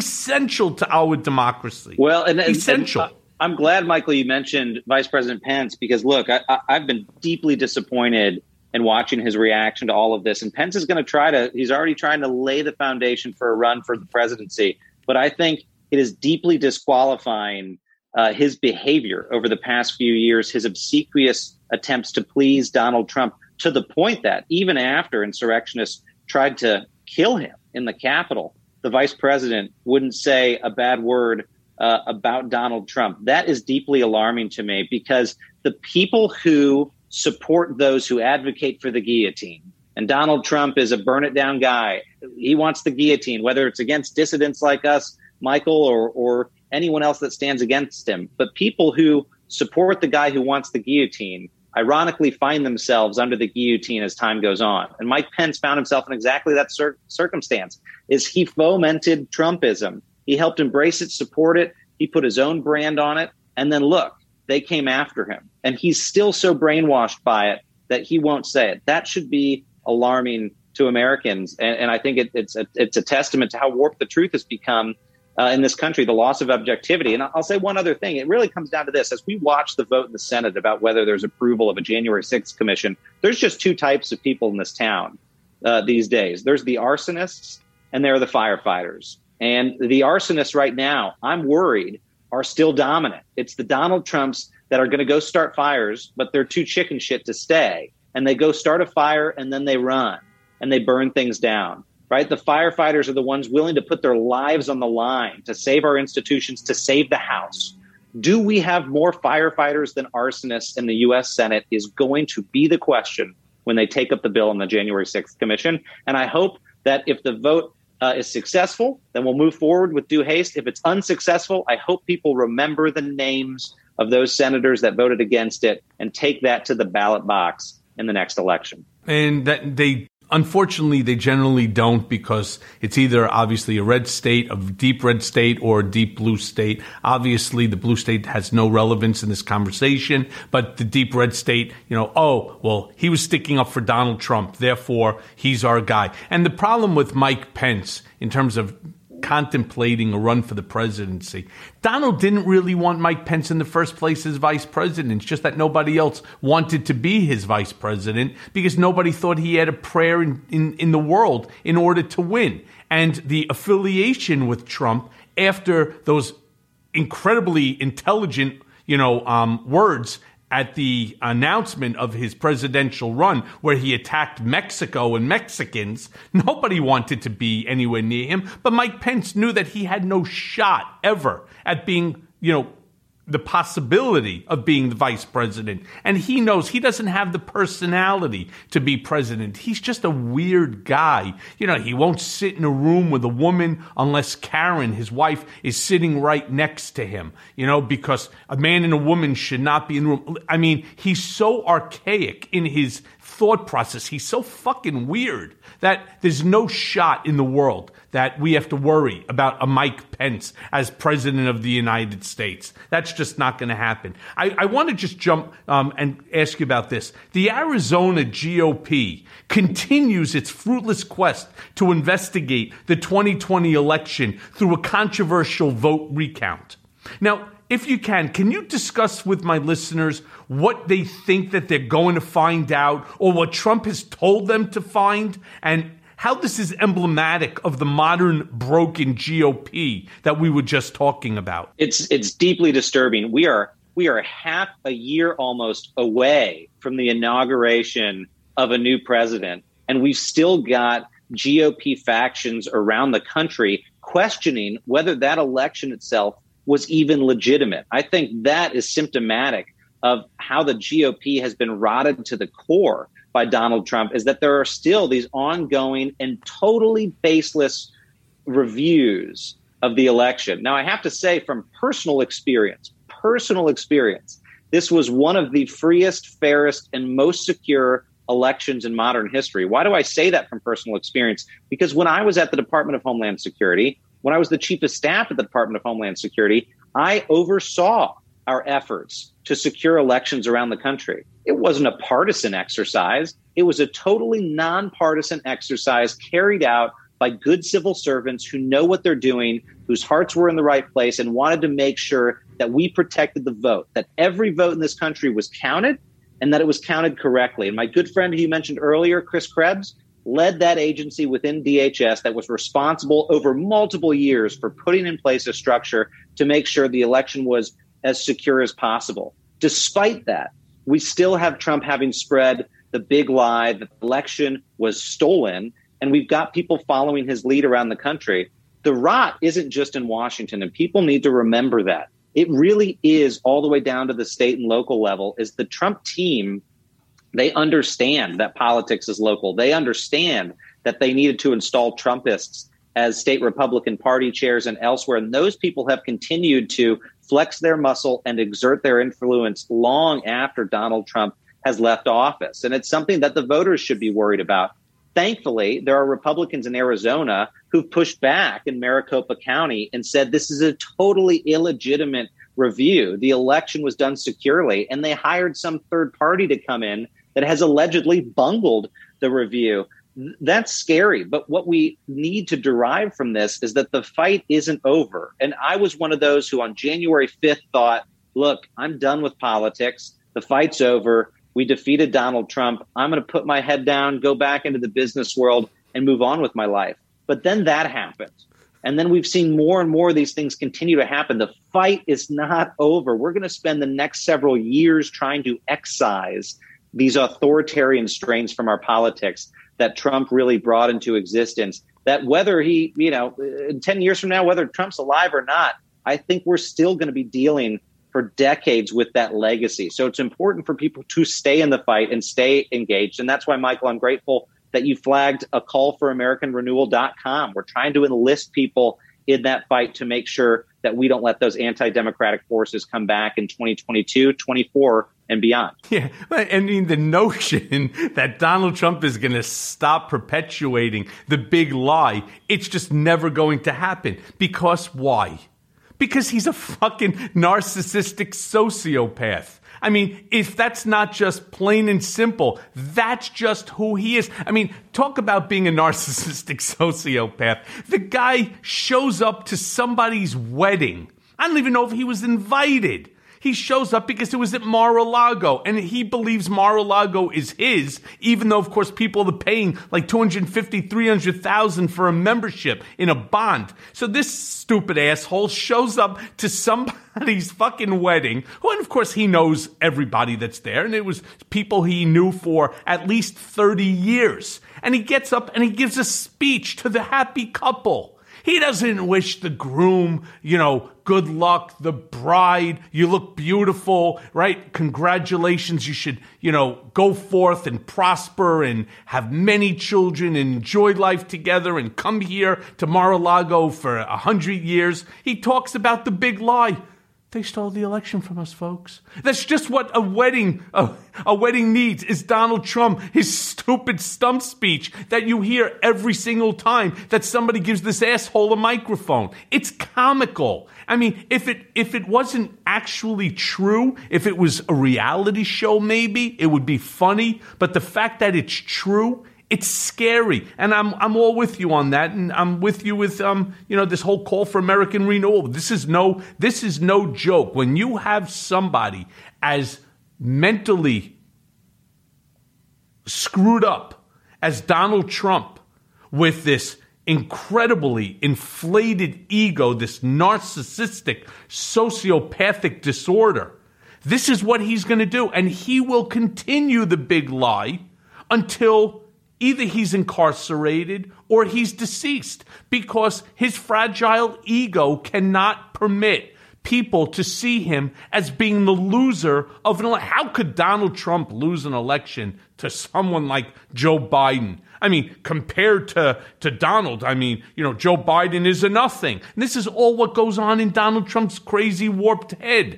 S4: to our democracy.
S9: Well,
S4: essential.
S9: I'm glad, Michael, you mentioned Vice President Pence, because, look, I've been deeply disappointed in watching his reaction to all of this. And Pence is going to he's already trying to lay the foundation for a run for the presidency. But I think it is deeply disqualifying his behavior over the past few years, his obsequious attempts to please Donald Trump, to the point that even after insurrectionists tried to kill him in the Capitol, the vice president wouldn't say a bad word about Donald Trump. That is deeply alarming to me, because the people who support those who advocate for the guillotine, and Donald Trump is a burn it down guy. He wants the guillotine, whether it's against dissidents like us, Michael, or anyone else that stands against him. But people who support the guy who wants the guillotine ironically find themselves under the guillotine as time goes on. And Mike Pence found himself in exactly that circumstance. Is he fomented Trumpism. He helped embrace it, support it. He put his own brand on it. And then look, they came after him. And he's still so brainwashed by it that he won't say it. That should be alarming to Americans. And I think it's a testament to how warped the truth has become in this country, the loss of objectivity. And I'll say one other thing. It really comes down to this. As we watch the vote in the Senate about whether there's approval of a January 6th commission, there's just two types of people in this town these days. There's the arsonists and there are the firefighters. And the arsonists right now, I'm worried, are still dominant. It's the Donald Trumps that are going to go start fires, but they're too chicken shit to stay. And they go start a fire and then they run and they burn things down, right? The firefighters are the ones willing to put their lives on the line to save our institutions, to save the House. Do we have more firefighters than arsonists in the U.S. Senate is going to be the question when they take up the bill in the January 6th commission. And I hope that if the vote is successful, then we'll move forward with due haste. If it's unsuccessful, I hope people remember the names of those senators that voted against it and take that to the ballot box in the next election.
S4: And that unfortunately, they generally don't, because it's either obviously a red state, a deep red state, or a deep blue state. Obviously, the blue state has no relevance in this conversation, but the deep red state, he was sticking up for Donald Trump, therefore he's our guy. And the problem with Mike Pence in terms of contemplating a run for the presidency, Donald didn't really want Mike Pence in the first place as vice president. It's just that nobody else wanted to be his vice president because nobody thought he had a prayer in the world in order to win. And the affiliation with Trump after those incredibly intelligent, words at the announcement of his presidential run, where he attacked Mexico and Mexicans, nobody wanted to be anywhere near him. But Mike Pence knew that he had no shot ever at being, the possibility of being the vice president. And he knows he doesn't have the personality to be president. He's just a weird guy. You know, he won't sit in a room with a woman unless Karen, his wife, is sitting right next to him, you know, because a man and a woman should not be in the room. I mean, he's so archaic in his thought process. He's so fucking weird that there's no shot in the world that we have to worry about a Mike Pence as president of the United States. That's just not going to happen. I want to just jump and ask you about this. The Arizona GOP continues its fruitless quest to investigate the 2020 election through a controversial vote recount. Now, if you can you discuss with my listeners what they think that they're going to find out, or what Trump has told them to find, and how this is emblematic of the modern broken GOP that we were just talking about?
S9: It's deeply disturbing. We are half a year almost away from the inauguration of a new president, and we've still got GOP factions around the country questioning whether that election itself was even legitimate. I think that is symptomatic of how the GOP has been rotted to the core by Donald Trump, is that there are still these ongoing and totally baseless reviews of the election. Now, I have to say, from personal experience, this was one of the freest, fairest, and most secure elections in modern history. Why do I say that from personal experience? Because when I was at the Department of Homeland Security, when I was the chief of staff at the Department of Homeland Security, I oversaw our efforts to secure elections around the country. It wasn't a partisan exercise. It was a totally nonpartisan exercise carried out by good civil servants who know what they're doing, whose hearts were in the right place, and wanted to make sure that we protected the vote, that every vote in this country was counted and that it was counted correctly. And my good friend who you mentioned earlier, Chris Krebs, led that agency within DHS that was responsible over multiple years for putting in place a structure to make sure the election was as secure as possible. Despite that, we still have Trump having spread the big lie that the election was stolen, and we've got people following his lead around the country. The rot isn't just in Washington, and people need to remember that. It really is all the way down to the state and local level. Is the Trump team, they understand that politics is local. They understand that they needed to install Trumpists as state Republican Party chairs and elsewhere. And those people have continued to flex their muscle and exert their influence long after Donald Trump has left office. And it's something that the voters should be worried about. Thankfully, there are Republicans in Arizona who've pushed back in Maricopa County and said this is a totally illegitimate review. The election was done securely, and they hired some third party to come in that has allegedly bungled the review. That's scary. But what we need to derive from this is that the fight isn't over. And I was one of those who on January 5th thought, look, I'm done with politics. The fight's over. We defeated Donald Trump. I'm going to put my head down, go back into the business world, and move on with my life. But then that happened. And then we've seen more and more of these things continue to happen. The fight is not over. We're going to spend the next several years trying to excise these authoritarian strains from our politics that Trump really brought into existence, that whether he, 10 years from now, whether Trump's alive or not, I think we're still going to be dealing for decades with that legacy. So it's important for people to stay in the fight and stay engaged. And that's why, Michael, I'm grateful that you flagged a call for AmericanRenewal.com. We're trying to enlist people in that fight to make sure that we don't let those anti-democratic forces come back in 2022, 24, and beyond. Yeah, I mean, the notion that Donald Trump is going to stop perpetuating the big lie, it's just never going to happen. Because why? Because he's a fucking narcissistic sociopath. I mean, if that's not just plain and simple, that's just who he is. I mean, talk about being a narcissistic sociopath. The guy shows up to somebody's wedding. I don't even know if he was invited. He shows up because it was at Mar-a-Lago, and he believes Mar-a-Lago is his, even though, of course, people are paying like $250,000, $300,000 for a membership in a bond. So this stupid asshole shows up to somebody's fucking wedding, and of course he knows everybody that's there, and it was people he knew for at least 30 years. And he gets up and he gives a speech to the happy couple.
S4: He doesn't wish the groom, good luck, the bride, you look beautiful, right? Congratulations, you should, go forth and prosper and have many children and enjoy life together and come here to Mar-a-Lago for 100 years. He talks about the big lie. They stole the election from us, folks. That's just what a wedding needs, is Donald Trump, his stupid stump speech that you hear every single time that somebody gives this asshole a microphone. It's comical. I mean, if it wasn't actually true, if it was a reality show maybe, it would be funny. But the fact that it's true, it's scary, and I'm all with you on that, and I'm with you with this whole call for American renewal. This is no joke. When you have somebody as mentally screwed up as Donald Trump with this incredibly inflated ego, this narcissistic, sociopathic disorder, this is what he's going to do, and he will continue the big lie until either he's incarcerated or he's deceased, because his fragile ego cannot permit people to see him as being the loser of an election. How could Donald Trump lose an election to someone like Joe Biden? I mean, compared to Donald, Joe Biden is a nothing. And this is all what goes on in Donald Trump's crazy, warped head.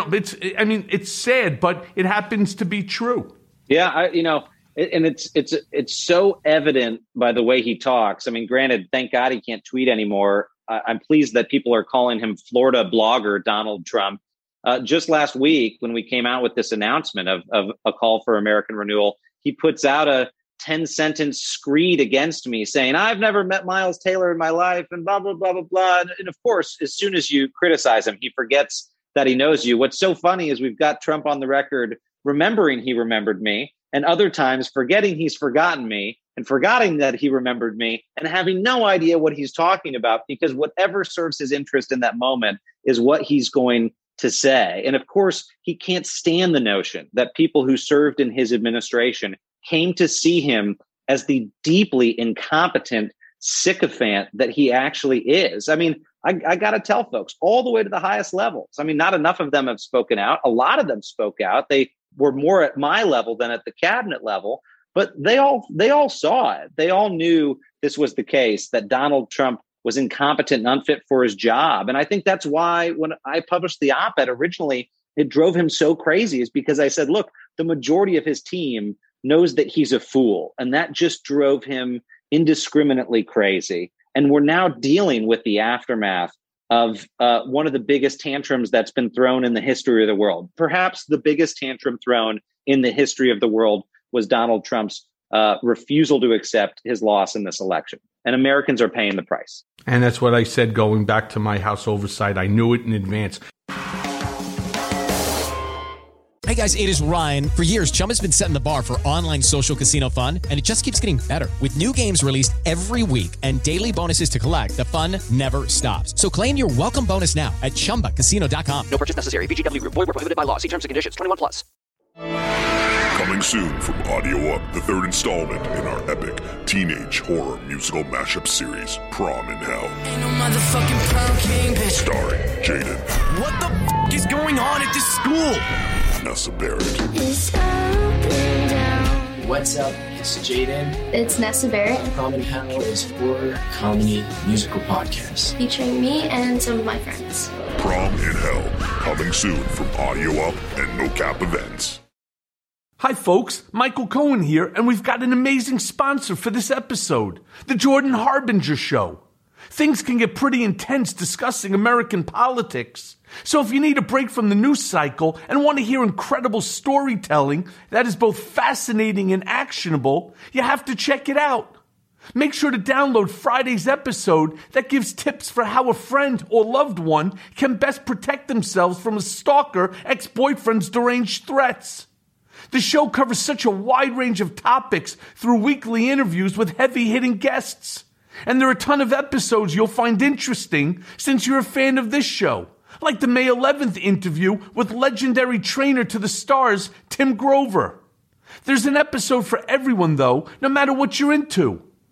S4: It's sad, but it happens to be true.
S9: Yeah, and it's so evident by the way he talks. I mean, granted, thank God he can't tweet anymore. I'm pleased that people are calling him Florida blogger Donald Trump. Just last week, when we came out with this announcement of a call for American renewal, he puts out a 10-sentence screed against me saying, I've never met Miles Taylor in my life, and blah, blah, blah, blah, blah. And of course, as soon as you criticize him, he forgets that he knows you. What's so funny is we've got Trump on the record remembering he remembered me, and other times forgetting he's forgotten me, and forgetting that he remembered me, and having no idea what he's talking about, because whatever serves his interest in that moment is what he's going to say. And of course, he can't stand the notion that people who served in his administration came to see him as the deeply incompetent sycophant that he actually is. I mean, I got to tell folks, all the way to the highest levels. I mean, not enough of them have spoken out. A lot of them spoke out. They were more at my level than at the cabinet level, but they all saw it. They all knew this was the case, that Donald Trump was incompetent and unfit for his job. And I think that's why when I published the op-ed originally, it drove him so crazy, is because I said, look, the majority of his team knows that he's a fool. And that just drove him indiscriminately crazy. And we're now dealing with the aftermath of one of the biggest tantrums that's been thrown in the history of the world. Perhaps the biggest tantrum thrown in the history of the world was Donald Trump's refusal to accept his loss in this election. And Americans are paying the price.
S4: And that's what I said going back to my House oversight. I knew it in advance.
S1: Hey guys, it is Ryan. For years, Chumba's been setting the bar for online social casino fun, and it just keeps getting better. With new games released every week and daily bonuses to collect, the fun never stops. So claim your welcome bonus now at ChumbaCasino.com.
S2: No purchase necessary. VGW Group. Void where prohibited by law. See terms and conditions. 21+.
S3: Coming soon from Audio Up, the third installment in our epic teenage horror musical mashup series, Prom in Hell.
S5: Ain't no motherfucking prom king, bitch.
S3: Starring Jaden.
S5: What the f*** is going on at this school?
S3: Nessa Barrett.
S5: It's up and down.
S6: What's up? It's Jaden.
S23: It's Nessa Barrett.
S6: Prom in Hell is a horror comedy musical podcast
S23: featuring me and some of my friends.
S3: Prom in Hell, coming soon from Audio Up and No Cap Events.
S4: Hi folks, Michael Cohen here, and we've got an amazing sponsor for this episode, The Jordan Harbinger Show. Things can get pretty intense discussing American politics. So if you need a break from the news cycle and want to hear incredible storytelling that is both fascinating and actionable, you have to check it out. Make sure to download Friday's episode that gives tips for how a friend or loved one can best protect themselves from a stalker, ex-boyfriend's deranged threats. The show covers such a wide range of topics through weekly interviews with heavy-hitting guests. And there are a ton of episodes you'll find interesting since you're a fan of this show, like the May 11th interview with legendary trainer to the stars, Tim Grover. There's an episode for everyone, though, no matter what you're into.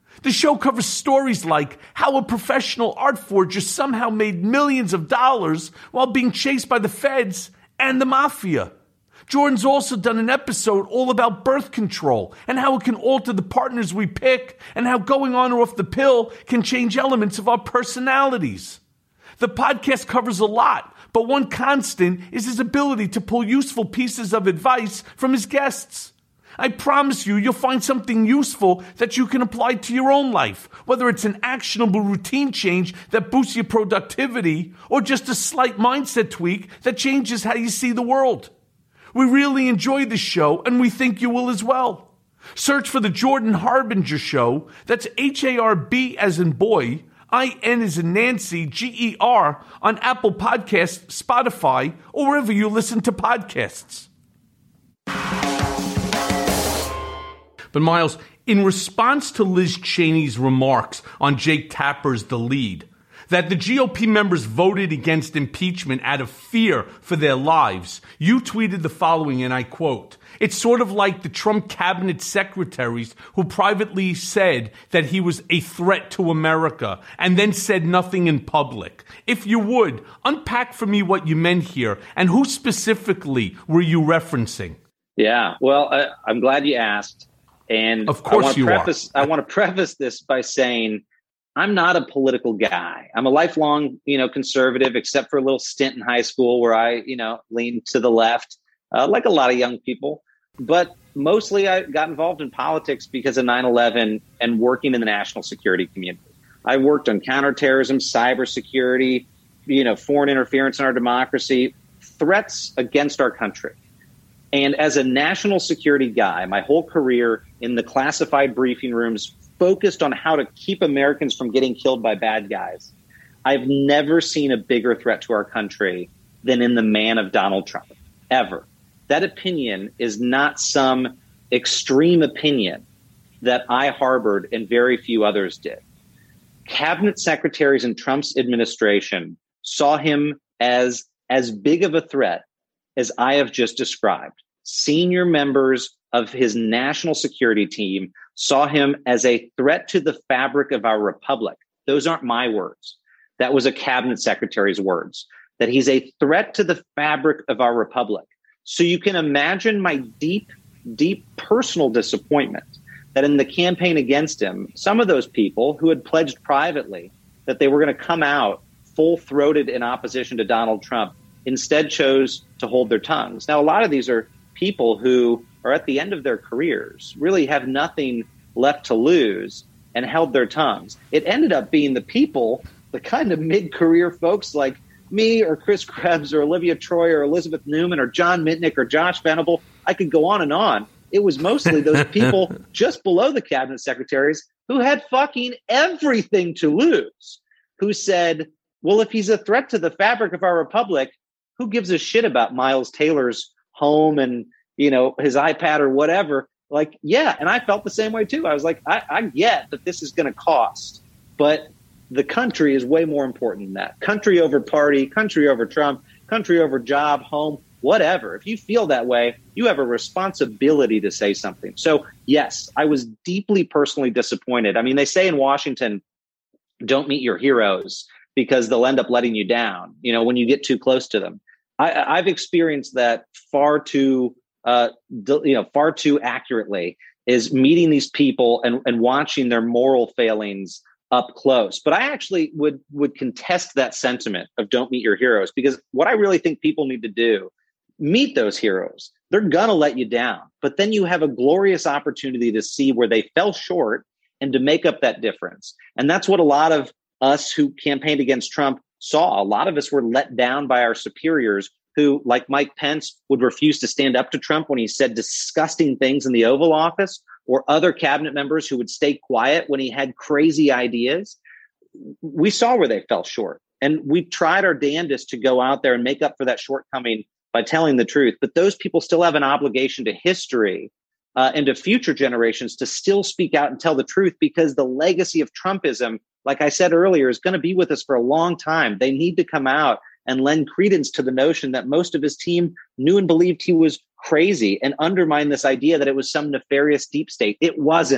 S4: The show covers stories like how a professional art forger somehow made millions of dollars while being chased by the feds and the mafia. Jordan's also done an episode all about birth control and how it can alter the partners we pick and how going on or off the pill can change elements of our personalities. The podcast covers a lot, but one constant is his ability to pull useful pieces of advice from his guests. I promise you'll find something useful that you can apply to your own life, whether it's an actionable routine change that boosts your productivity or just a slight mindset tweak that changes how you see the world. We really enjoy this show, and we think you will as well. Search for The Jordan Harbinger Show. That's HARB as in boy, IN as in Nancy, GER, on Apple Podcasts, Spotify, or wherever you listen to podcasts. But Miles, in response to Liz Cheney's remarks on Jake Tapper's The Lead, that the GOP members voted against impeachment out of fear for their lives, you tweeted the following, and I quote, "It's sort of like the Trump cabinet secretaries who privately said that he was a threat to America and then said nothing in public. If you would, unpack for me what you meant here and who specifically were you referencing?"
S9: Yeah, well, I'm glad you asked. And
S4: of course
S9: I want to preface this by saying I'm not a political guy. I'm a lifelong, conservative, except for a little stint in high school where I, leaned to the left, like a lot of young people. But mostly I got involved in politics because of 9/11 and working in the national security community. I worked on counterterrorism, cybersecurity, foreign interference in our democracy, threats against our country. And as a national security guy, my whole career in the classified briefing rooms focused on how to keep Americans from getting killed by bad guys. I've never seen a bigger threat to our country than in the man of Donald Trump, ever. That opinion is not some extreme opinion that I harbored and very few others did. Cabinet secretaries in Trump's administration saw him as big of a threat as I have just described. Senior members of his national security team saw him as a threat to the fabric of our republic. Those aren't my words. That was a cabinet secretary's words, that he's a threat to the fabric of our republic. So you can imagine my deep, deep personal disappointment that in the campaign against him, some of those people who had pledged privately that they were going to come out full-throated in opposition to Donald Trump instead chose to hold their tongues. Now, a lot of these are people who are at the end of their careers, really have nothing left to lose, and held their tongues. It ended up being the people, the kind of mid-career folks like me or Chris Krebs or Olivia Troy or Elizabeth Newman or John Mitnick or Josh Venable. I could go on and on. It was mostly those people just below the cabinet secretaries who had fucking everything to lose, who said, well, if he's a threat to the fabric of our republic, who gives a shit about Miles Taylor's home and, his iPad or whatever? Like, yeah. And I felt the same way too. I was like, I get that this is going to cost, but the country is way more important than that. Country over party, country over Trump, country over job, home, whatever. If you feel that way, you have a responsibility to say something. So yes, I was deeply personally disappointed. I mean, they say in Washington, don't meet your heroes because they'll end up letting you down, when you get too close to them. I've experienced that far too accurately, is meeting these people and watching their moral failings up close. But I actually would contest that sentiment of don't meet your heroes, because what I really think people need to do, meet those heroes. They're going to let you down, but then you have a glorious opportunity to see where they fell short and to make up that difference. And that's what a lot of us who campaigned against Trump saw. A lot of us were let down by our superiors who, like Mike Pence, would refuse to stand up to Trump when he said disgusting things in the Oval Office, or other cabinet members who would stay quiet when he had crazy ideas. We saw where they fell short. And we tried our damnedest to go out there and make up for that shortcoming by telling the truth. But those people still have an obligation to history and to future generations to still speak out and tell the truth, because the legacy of Trumpism, like I said earlier, is going to be with us for a long time. They need to come out and lend credence to the notion that most of his team knew and believed he was crazy, and undermine this idea that it was some nefarious deep state. It wasn't.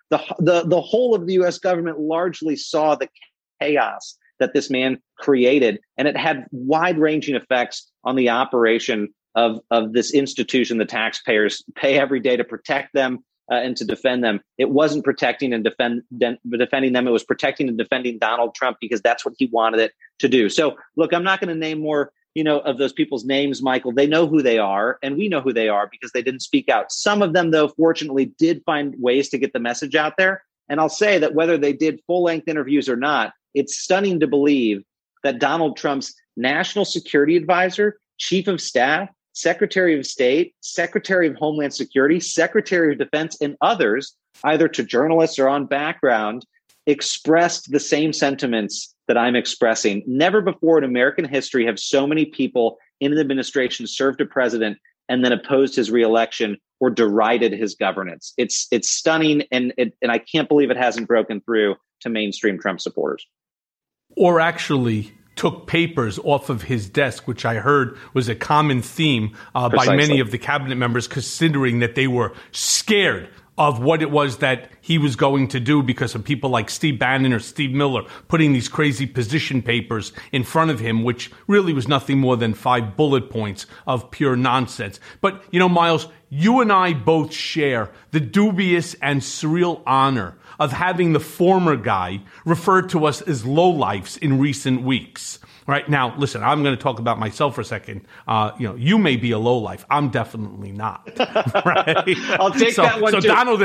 S9: The whole of the U.S. government largely saw the chaos that this man created, and it had wide-ranging effects on the operation of this institution the taxpayers pay every day to protect them and to defend them. It wasn't protecting and defending them. It was protecting and defending Donald Trump because that's what he wanted it to do. So, look, I'm not going to name more of those people's names, Michael. They know who they are, and we know who they are because they didn't speak out. Some of them, though, fortunately, did find ways to get the message out there. And I'll say that whether they did full-length interviews or not, it's stunning to believe that Donald Trump's national security advisor, chief of staff, secretary of state, secretary of Homeland Security, secretary of defense, and others, either to journalists or on background, expressed the same sentiments that I'm expressing. Never before in American history have so many people in an administration served a president and then opposed his reelection or derided his governance. It's stunning, and I can't believe it hasn't broken through to mainstream Trump supporters.
S4: Or actually took papers off of his desk, which I heard was a common theme by many of the cabinet members, considering that they were scared of what it was that he was going to do because of people like Steve Bannon or Steve Miller putting these crazy position papers in front of him, which really was nothing more than 5 bullet points of pure nonsense. But, Miles, you and I both share the dubious and surreal honor of having the former guy referred to us as lowlifes in recent weeks. Right now, listen, I'm going to talk about myself for a second. You may be a lowlife. I'm definitely not. Right?
S9: I'll take that one.
S4: So
S9: too.
S4: Donald,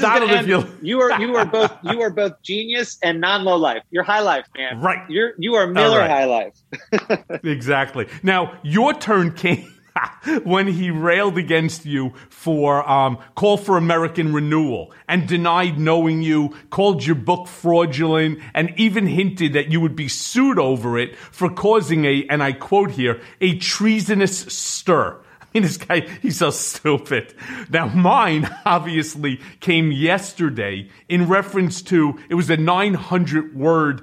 S9: you are both genius and non-low life. You're high life, man.
S4: Right.
S9: You are Miller High Life.
S4: Exactly. Now your turn came when he railed against you for Call for American Renewal and denied knowing you, called your book fraudulent, and even hinted that you would be sued over it for causing and I quote here, a treasonous stir. I mean, this guy, he's so stupid. Now, mine obviously came yesterday in reference to, it was a 900-word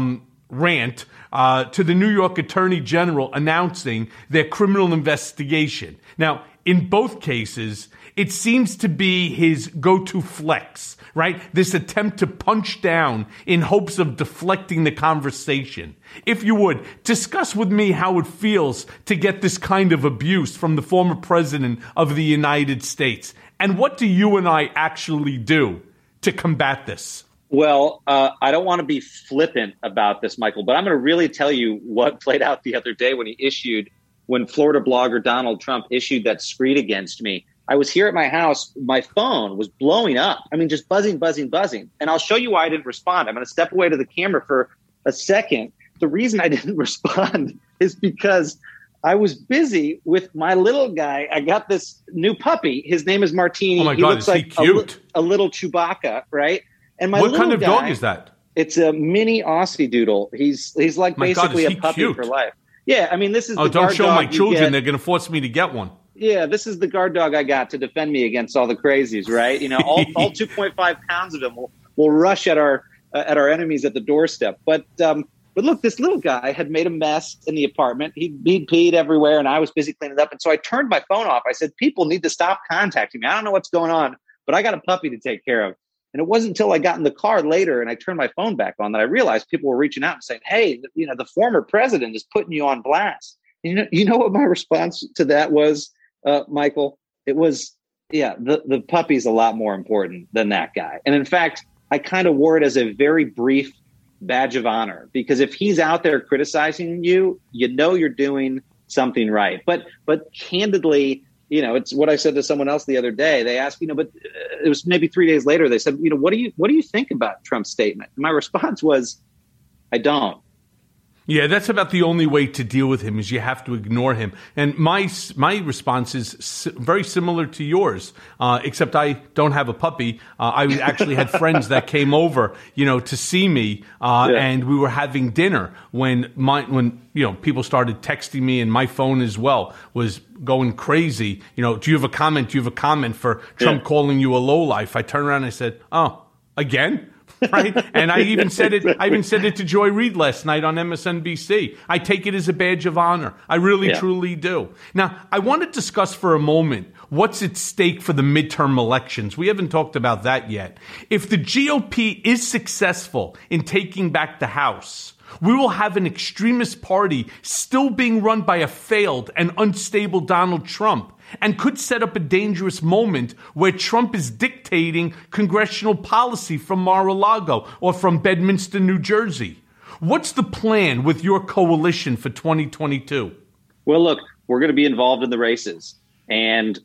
S4: rant to the New York Attorney General announcing their criminal investigation. Now, in both cases, it seems to be his go-to flex, right? This attempt to punch down in hopes of deflecting the conversation. If you would, discuss with me how it feels to get this kind of abuse from the former president of the United States. And what do you and I actually do to combat this?
S9: Well, I don't want to be flippant about this, Michael, but I'm going to really tell you what played out the other day when Florida blogger Donald Trump issued that screed against me. I was here at my house. My phone was blowing up. I mean, just buzzing, buzzing, buzzing. And I'll show you why I didn't respond. I'm going to step away to the camera for a second. The reason I didn't respond is because I was busy with my little guy. I got this new puppy. His name is Martini.
S4: Oh my God,
S9: he looks
S4: is he
S9: like
S4: cute?
S9: A little Chewbacca, right? And my
S4: what
S9: little
S4: kind of
S9: guy,
S4: dog is that?
S9: It's a mini Aussie Doodle. He's like
S4: my
S9: basically
S4: God,
S9: a puppy
S4: cute?
S9: for life. Yeah, I mean, this is the
S4: don't
S9: guard
S4: show
S9: dog
S4: my
S9: you
S4: children.
S9: get.
S4: They're going to force me to get one.
S9: Yeah, this is the guard dog I got to defend me against all the crazies, right? All 2.5 pounds of him will rush at our enemies at the doorstep. But look, this little guy had made a mess in the apartment. He peed everywhere, and I was busy cleaning it up. And so I turned my phone off. I said, people need to stop contacting me. I don't know what's going on, but I got a puppy to take care of. And it wasn't until I got in the car later and I turned my phone back on that I realized people were reaching out and saying, hey, the former president is putting you on blast. You know what my response to that was, Michael? It was, the puppy's a lot more important than that guy. And in fact, I kind of wore it as a very brief badge of honor, because if he's out there criticizing you, you're doing something right. But candidly, it's what I said to someone else the other day. They asked, but it was maybe 3 days later. They said, what do you think about Trump's statement? And my response was, I don't.
S4: Yeah, that's about the only way to deal with him is you have to ignore him. And my response is very similar to yours, except I don't have a puppy. I actually had friends that came over, to see me, and we were having dinner when people started texting me, and my phone as well was going crazy. Do you have a comment? Do you have a comment for Trump calling you a lowlife? I turned around and I said, oh, again? right? And I even said it to Joy Reid last night on MSNBC. I take it as a badge of honor. I really, truly do. Now, I want to discuss for a moment what's at stake for the midterm elections. We haven't talked about that yet. If the GOP is successful in taking back the House, we will have an extremist party still being run by a failed and unstable Donald Trump, and could set up a dangerous moment where Trump is dictating congressional policy from Mar-a-Lago or from Bedminster, New Jersey. What's the plan with your coalition for 2022?
S9: Well, look, we're going to be involved in the races. And,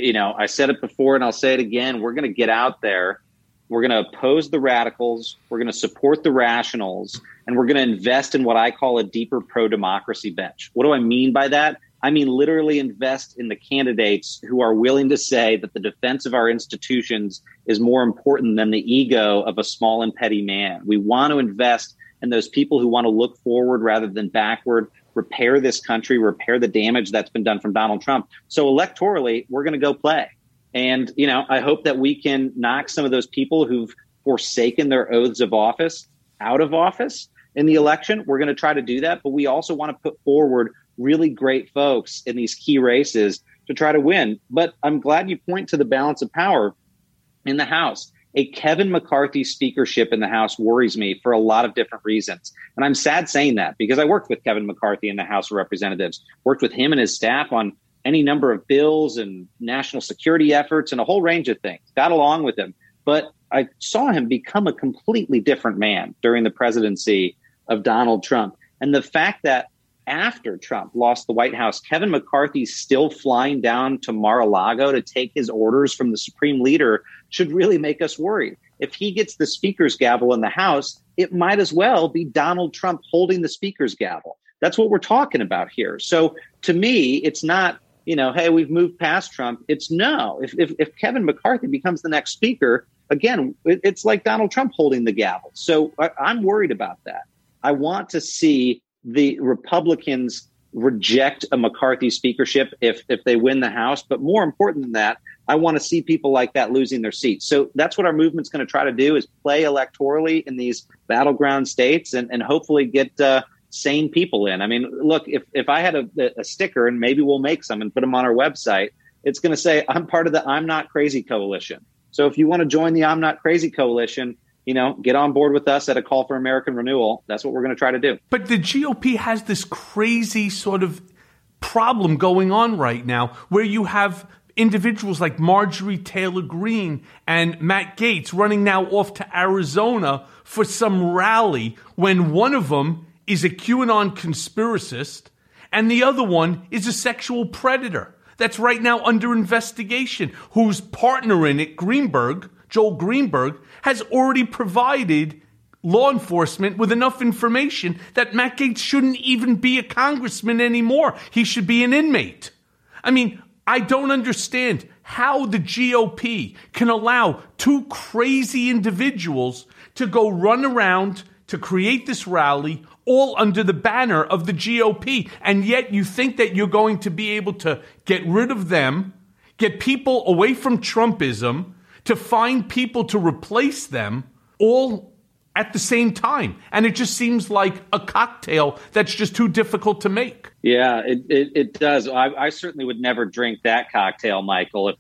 S9: I said it before and I'll say it again. We're going to get out there. We're going to oppose the radicals. We're going to support the rationals. And we're going to invest in what I call a deeper pro-democracy bench. What do I mean by that? I mean, literally invest in the candidates who are willing to say that the defense of our institutions is more important than the ego of a small and petty man. We want to invest in those people who want to look forward rather than backward, repair this country, repair the damage that's been done from Donald Trump. So electorally, we're going to go play. And, I hope that we can knock some of those people who've forsaken their oaths of office out of office in the election. We're going to try to do that. But we also want to put forward really great folks in these key races to try to win. But I'm glad you point to the balance of power in the House. A Kevin McCarthy speakership in the House worries me for a lot of different reasons. And I'm sad saying that because I worked with Kevin McCarthy in the House of Representatives, worked with him and his staff on any number of bills and national security efforts and a whole range of things, got along with him. But I saw him become a completely different man during the presidency of Donald Trump. And the fact that after Trump lost the White House, Kevin McCarthy's still flying down to Mar-a-Lago to take his orders from the supreme leader should really make us worried. If he gets the speaker's gavel in the House, it might as well be Donald Trump holding the speaker's gavel. That's what we're talking about here. So to me, it's not, hey, we've moved past Trump. It's no. If Kevin McCarthy becomes the next speaker, again, it's like Donald Trump holding the gavel. So I'm worried about that. I want to see the Republicans reject a McCarthy speakership if they win the House. But more important than that, I want to see people like that losing their seats. So that's what our movement's going to try to do, is play electorally in these battleground states and hopefully get sane people in. I mean, look, if I had a sticker, and maybe we'll make some and put them on our website, it's going to say I'm part of the I'm Not Crazy Coalition. So if you want to join the I'm Not Crazy Coalition, get on board with us at a call for American renewal. That's what we're going to try to do.
S4: But the GOP has this crazy sort of problem going on right now where you have individuals like Marjorie Taylor Greene and Matt Gaetz running now off to Arizona for some rally when one of them is a QAnon conspiracist and the other one is a sexual predator that's right now under investigation, whose partner in it, Joel Greenberg, has already provided law enforcement with enough information that Matt Gaetz shouldn't even be a congressman anymore. He should be an inmate. I mean, I don't understand how the GOP can allow two crazy individuals to go run around to create this rally all under the banner of the GOP. And yet you think that you're going to be able to get rid of them, get people away from Trumpism, to find people to replace them all at the same time. And it just seems like a cocktail that's just too difficult to make.
S9: Yeah, it does. I certainly would never drink that cocktail, Michael.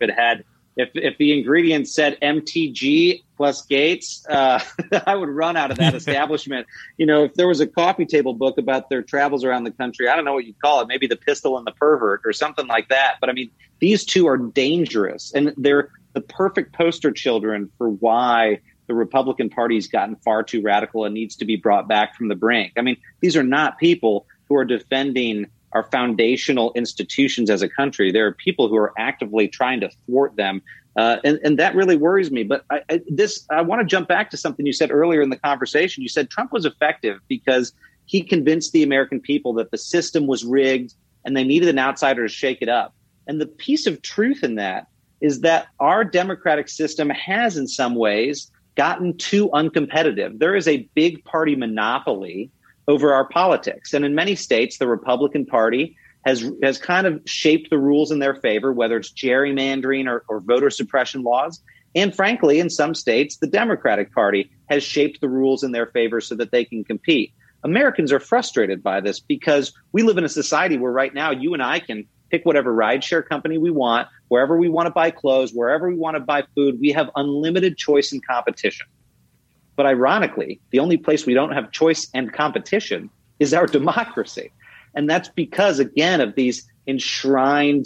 S9: If the ingredients said MTG plus Gaetz, I would run out of that establishment. If there was a coffee table book about their travels around the country, I don't know what you'd call it, maybe The Pistol and the Pervert or something like that. But I mean, these two are dangerous, and they're the perfect poster children for why the Republican Party's gotten far too radical and needs to be brought back from the brink. I mean, these are not people who are defending our foundational institutions as a country. There are people who are actively trying to thwart them. And that really worries me. But I want to jump back to something you said earlier in the conversation. You said Trump was effective because he convinced the American people that the system was rigged and they needed an outsider to shake it up. And the piece of truth in that is that our democratic system has in some ways gotten too uncompetitive. There is a big party monopoly over our politics. And in many states, the Republican Party has kind of shaped the rules in their favor, whether it's gerrymandering or voter suppression laws. And frankly, in some states, the Democratic Party has shaped the rules in their favor so that they can compete. Americans are frustrated by this because we live in a society where right now you and I can pick whatever rideshare company we want, wherever we want to buy clothes, wherever we want to buy food. We have unlimited choice and competition. But ironically, the only place we don't have choice and competition is our democracy. And that's because, again, of these enshrined,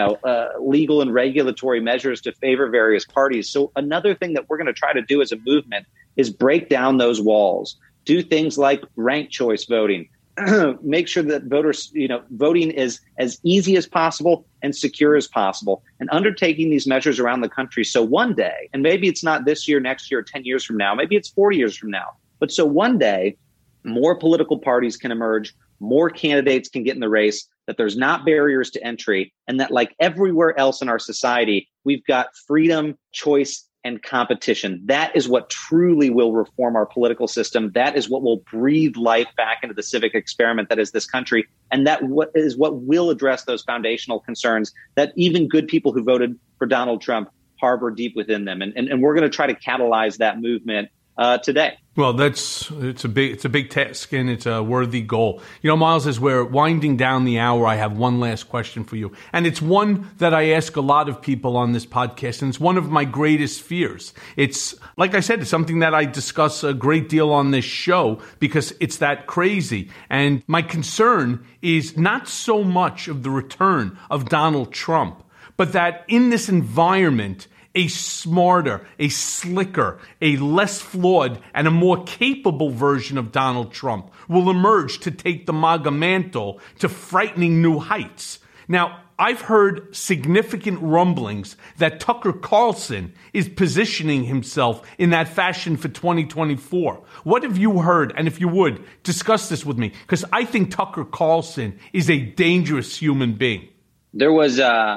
S9: legal and regulatory measures to favor various parties. So another thing that we're going to try to do as a movement is break down those walls, do things like ranked choice voting, make sure that voters, voting is as easy as possible and secure as possible, and undertaking these measures around the country. So one day, and maybe it's not this year, next year, 10 years from now, maybe it's 40 years from now, but so one day more political parties can emerge, more candidates can get in the race, that there's not barriers to entry, and that like everywhere else in our society, we've got freedom, choice, and competition. That is what truly will reform our political system. That is what will breathe life back into the civic experiment that is this country. And that is what will address those foundational concerns that even good people who voted for Donald Trump harbor deep within them. And we're going to try to catalyze that movement today.
S4: Well, it's a big task, and it's a worthy goal. Miles, as we're winding down the hour, I have one last question for you. And it's one that I ask a lot of people on this podcast, and it's one of my greatest fears. It's, like I said, it's something that I discuss a great deal on this show because it's that crazy. And my concern is not so much of the return of Donald Trump, but that in this environment, a smarter, a slicker, a less flawed, and a more capable version of Donald Trump will emerge to take the MAGA mantle to frightening new heights. Now, I've heard significant rumblings that Tucker Carlson is positioning himself in that fashion for 2024. What have you heard? And if you would, discuss this with me, because I think Tucker Carlson is a dangerous human being.
S9: There was a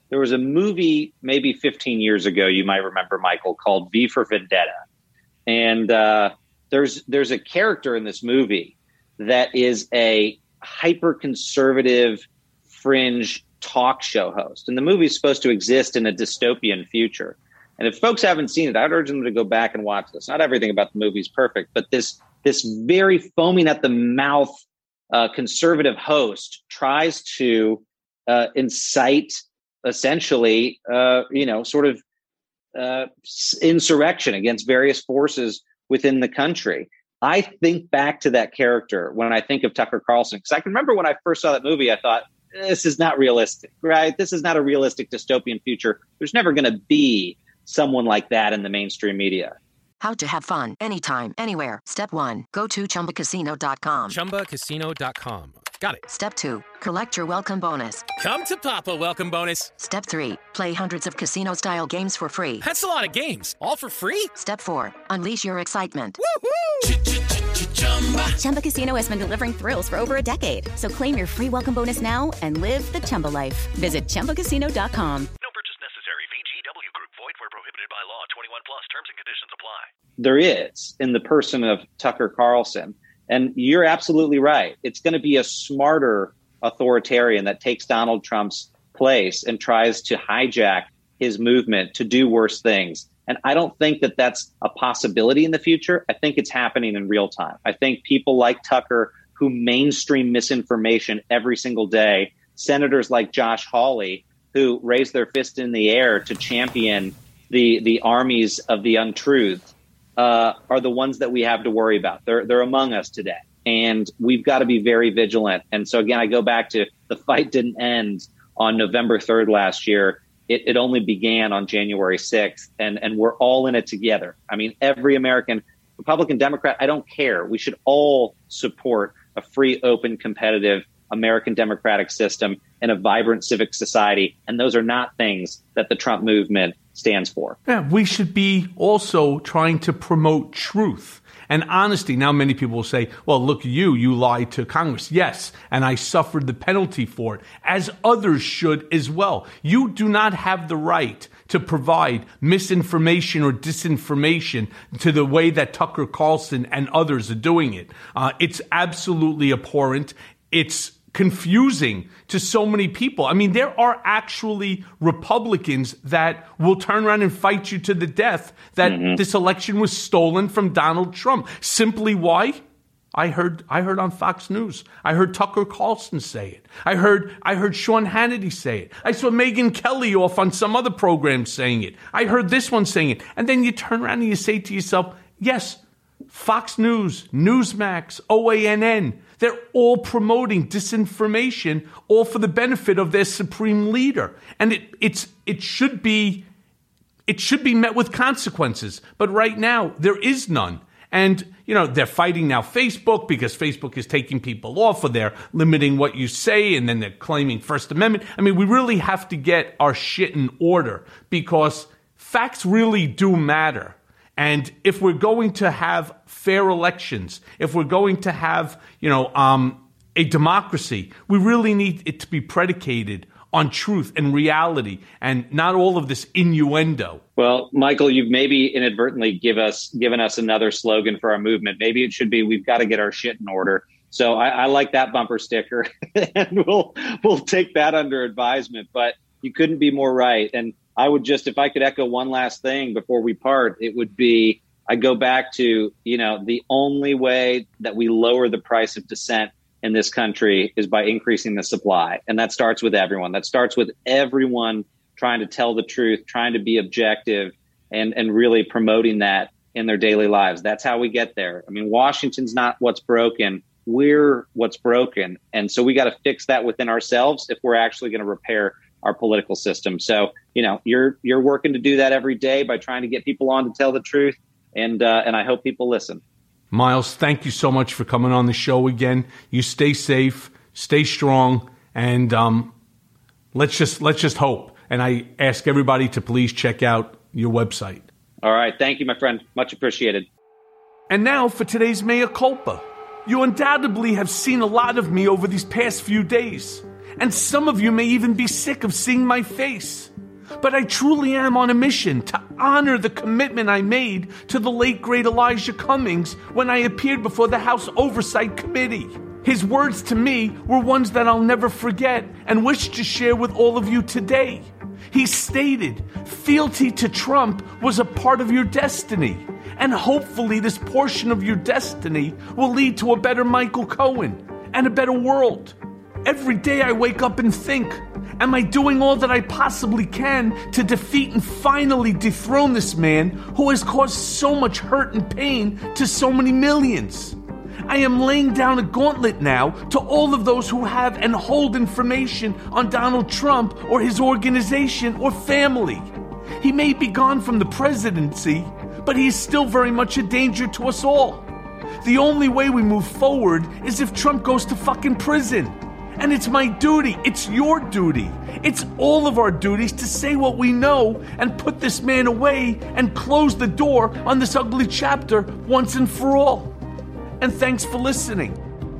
S9: movie maybe 15 years ago, you might remember, Michael, called V for Vendetta. And there's a character in this movie that is a hyper-conservative fringe talk show host. And the movie is supposed to exist in a dystopian future. And if folks haven't seen it, I'd urge them to go back and watch this. Not everything about the movie is perfect, but this very foaming at the mouth conservative host tries to incite essentially, insurrection against various forces within the country. I think back to that character when I think of Tucker Carlson, because I can remember when I first saw that movie, I thought, this is not realistic, right? This is not a realistic dystopian future. There's never going to be someone like that in the mainstream media.
S7: How to have fun anytime, anywhere. Step 1, go to ChumbaCasino.com.
S8: ChumbaCasino.com. Got it.
S7: Step 2, collect your welcome bonus.
S8: Come to Papa welcome bonus.
S7: Step 3, play hundreds of casino-style games for free.
S8: That's a lot of games, all for free?
S7: Step 4, unleash your excitement.
S8: Woohoo!
S10: Chumba Casino has been delivering thrills for over a decade. So claim your free welcome bonus now and live the Chumba life. Visit ChumbaCasino.com.
S24: VGW Group. Void where prohibited by law. 21 plus. Terms and conditions apply.
S9: There is in the person of Tucker Carlson. And you're absolutely right. It's going to be a smarter authoritarian that takes Donald Trump's place and tries to hijack his movement to do worse things. And I don't think that that's a possibility in the future. I think it's happening in real time. I think people like Tucker who mainstream misinformation every single day, senators like Josh Hawley, who raise their fist in the air to champion the armies of the untruth, are the ones that we have to worry about. They're among us today, and we've got to be very vigilant. And so, again, I go back to the fight didn't end on November 3rd last year. It only began on January 6th, and we're all in it together. I mean, every American, Republican, Democrat, I don't care. We should all support a free, open, competitive American democratic system and a vibrant civic society. And those are not things that the Trump movement stands for.
S4: Yeah, we should be also trying to promote truth and honesty. Now, many people will say, well, look, you lied to Congress. Yes, and I suffered the penalty for it, as others should as well. You do not have the right to provide misinformation or disinformation to the way that Tucker Carlson and others are doing it. It's absolutely abhorrent. It's confusing to so many people. I mean, there are actually Republicans that will turn around and fight you to the death that this election was stolen from Donald Trump. Simply why? I heard on Fox News. I heard Tucker Carlson say it. I heard Sean Hannity say it. I saw Megyn Kelly off on some other program saying it. I heard this one saying it. And then you turn around and you say to yourself, yes, Fox News, Newsmax, OANN, they're all promoting disinformation, all for the benefit of their supreme leader. And it should be met with consequences. But right now, there is none. And, they're fighting now Facebook because Facebook is taking people off, or they're limiting what you say, and then they're claiming First Amendment. I mean, we really have to get our shit in order because facts really do matter. And if we're going to have fair elections, if we're going to have, a democracy, we really need it to be predicated on truth and reality and not all of this innuendo.
S9: Well, Michael, you've maybe inadvertently given us another slogan for our movement. Maybe it should be, we've got to get our shit in order. So I like that bumper sticker, and we'll take that under advisement. But you couldn't be more right. And I would just, if I could echo one last thing before we part, it would be, I go back to, the only way that we lower the price of dissent in this country is by increasing the supply. And that starts with everyone. That starts with everyone trying to tell the truth, trying to be objective, and really promoting that in their daily lives. That's how we get there. I mean, Washington's not what's broken. We're what's broken. And so we got to fix that within ourselves if we're actually going to repair our political system. So, you're working to do that every day by trying to get people on to tell the truth. And I hope people listen.
S4: Miles, thank you so much for coming on the show again. You stay safe, stay strong, and let's just hope. And I ask everybody to please check out your website.
S9: All right. Thank you, my friend. Much appreciated.
S4: And now for today's Mea Culpa. You undoubtedly have seen a lot of me over these past few days, and some of you may even be sick of seeing my face. But I truly am on a mission to honor the commitment I made to the late great Elijah Cummings when I appeared before the House Oversight Committee. His words to me were ones that I'll never forget and wish to share with all of you today. He stated, "Fealty to Trump was a part of your destiny, and hopefully this portion of your destiny will lead to a better Michael Cohen and a better world." Every day I wake up and think, am I doing all that I possibly can to defeat and finally dethrone this man who has caused so much hurt and pain to so many millions? I am laying down a gauntlet now to all of those who have and hold information on Donald Trump or his organization or family. He may be gone from the presidency, but he is still very much a danger to us all. The only way we move forward is if Trump goes to fucking prison. And it's my duty, it's your duty, it's all of our duties to say what we know and put this man away and close the door on this ugly chapter once and for all. And thanks for listening.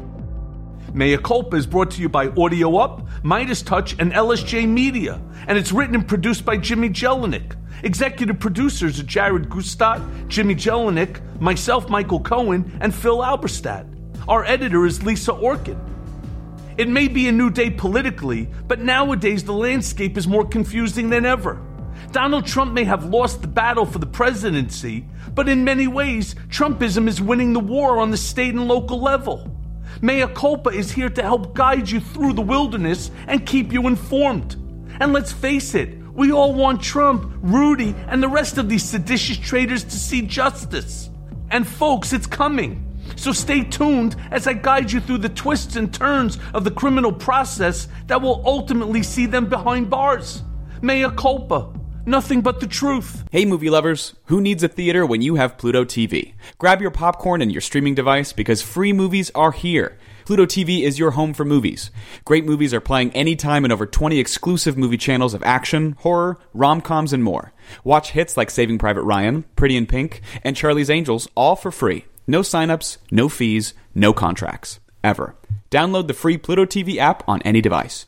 S4: Mea Culpa is brought to you by Audio Up, Midas Touch, and LSJ Media, and it's written and produced by Jimmy Jelinek. Executive producers are Jared Gustat, Jimmy Jelinek, myself, Michael Cohen, and Phil Alberstadt. Our editor is Lisa Orkin. It may be a new day politically, but nowadays the landscape is more confusing than ever. Donald Trump may have lost the battle for the presidency, but in many ways, Trumpism is winning the war on the state and local level. Mea Culpa is here to help guide you through the wilderness and keep you informed. And let's face it, we all want Trump, Rudy, and the rest of these seditious traitors to see justice. And folks, it's coming. So stay tuned as I guide you through the twists and turns of the criminal process that will ultimately see them behind bars. Mea Culpa. Nothing but the truth.
S11: Hey movie lovers, who needs a theater when you have Pluto TV? Grab your popcorn and your streaming device because free movies are here. Pluto TV is your home for movies. Great movies are playing anytime in over 20 exclusive movie channels of action, horror, rom-coms, and more. Watch hits like Saving Private Ryan, Pretty in Pink, and Charlie's Angels all for free. No signups, no fees, no contracts. Ever. Download the free Pluto TV app on any device.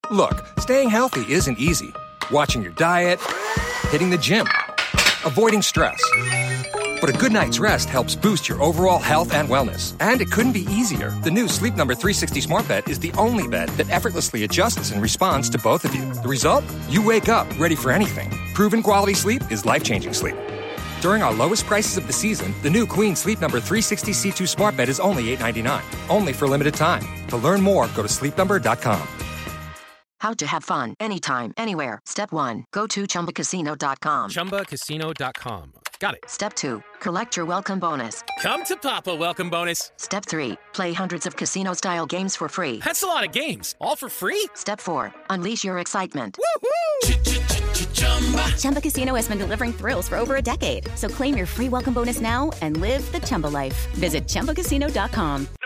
S12: Look, staying healthy isn't easy. Watching your diet, hitting the gym, avoiding stress. But a good night's rest helps boost your overall health and wellness. And it couldn't be easier. The new Sleep Number 360 Smart Bed is the only bed that effortlessly adjusts and responds to both of you. The result? You wake up ready for anything. Proven quality sleep is life-changing sleep. During our lowest prices of the season, the new Queen Sleep Number 360 C2 Smart Bed is only $8.99. Only for limited time. To learn more, go to sleepnumber.com.
S7: How to have fun anytime, anywhere. Step 1. Go to ChumbaCasino.com.
S8: ChumbaCasino.com. Got it.
S7: Step 2. Collect your welcome bonus.
S8: Come to Papa Welcome Bonus.
S7: Step 3. Play hundreds of casino-style games for free.
S8: That's a lot of games. All for free?
S7: Step 4. Unleash your excitement.
S10: Chumba Casino has been delivering thrills for over a decade. So claim your free welcome bonus now and live the Chumba life. Visit ChumbaCasino.com.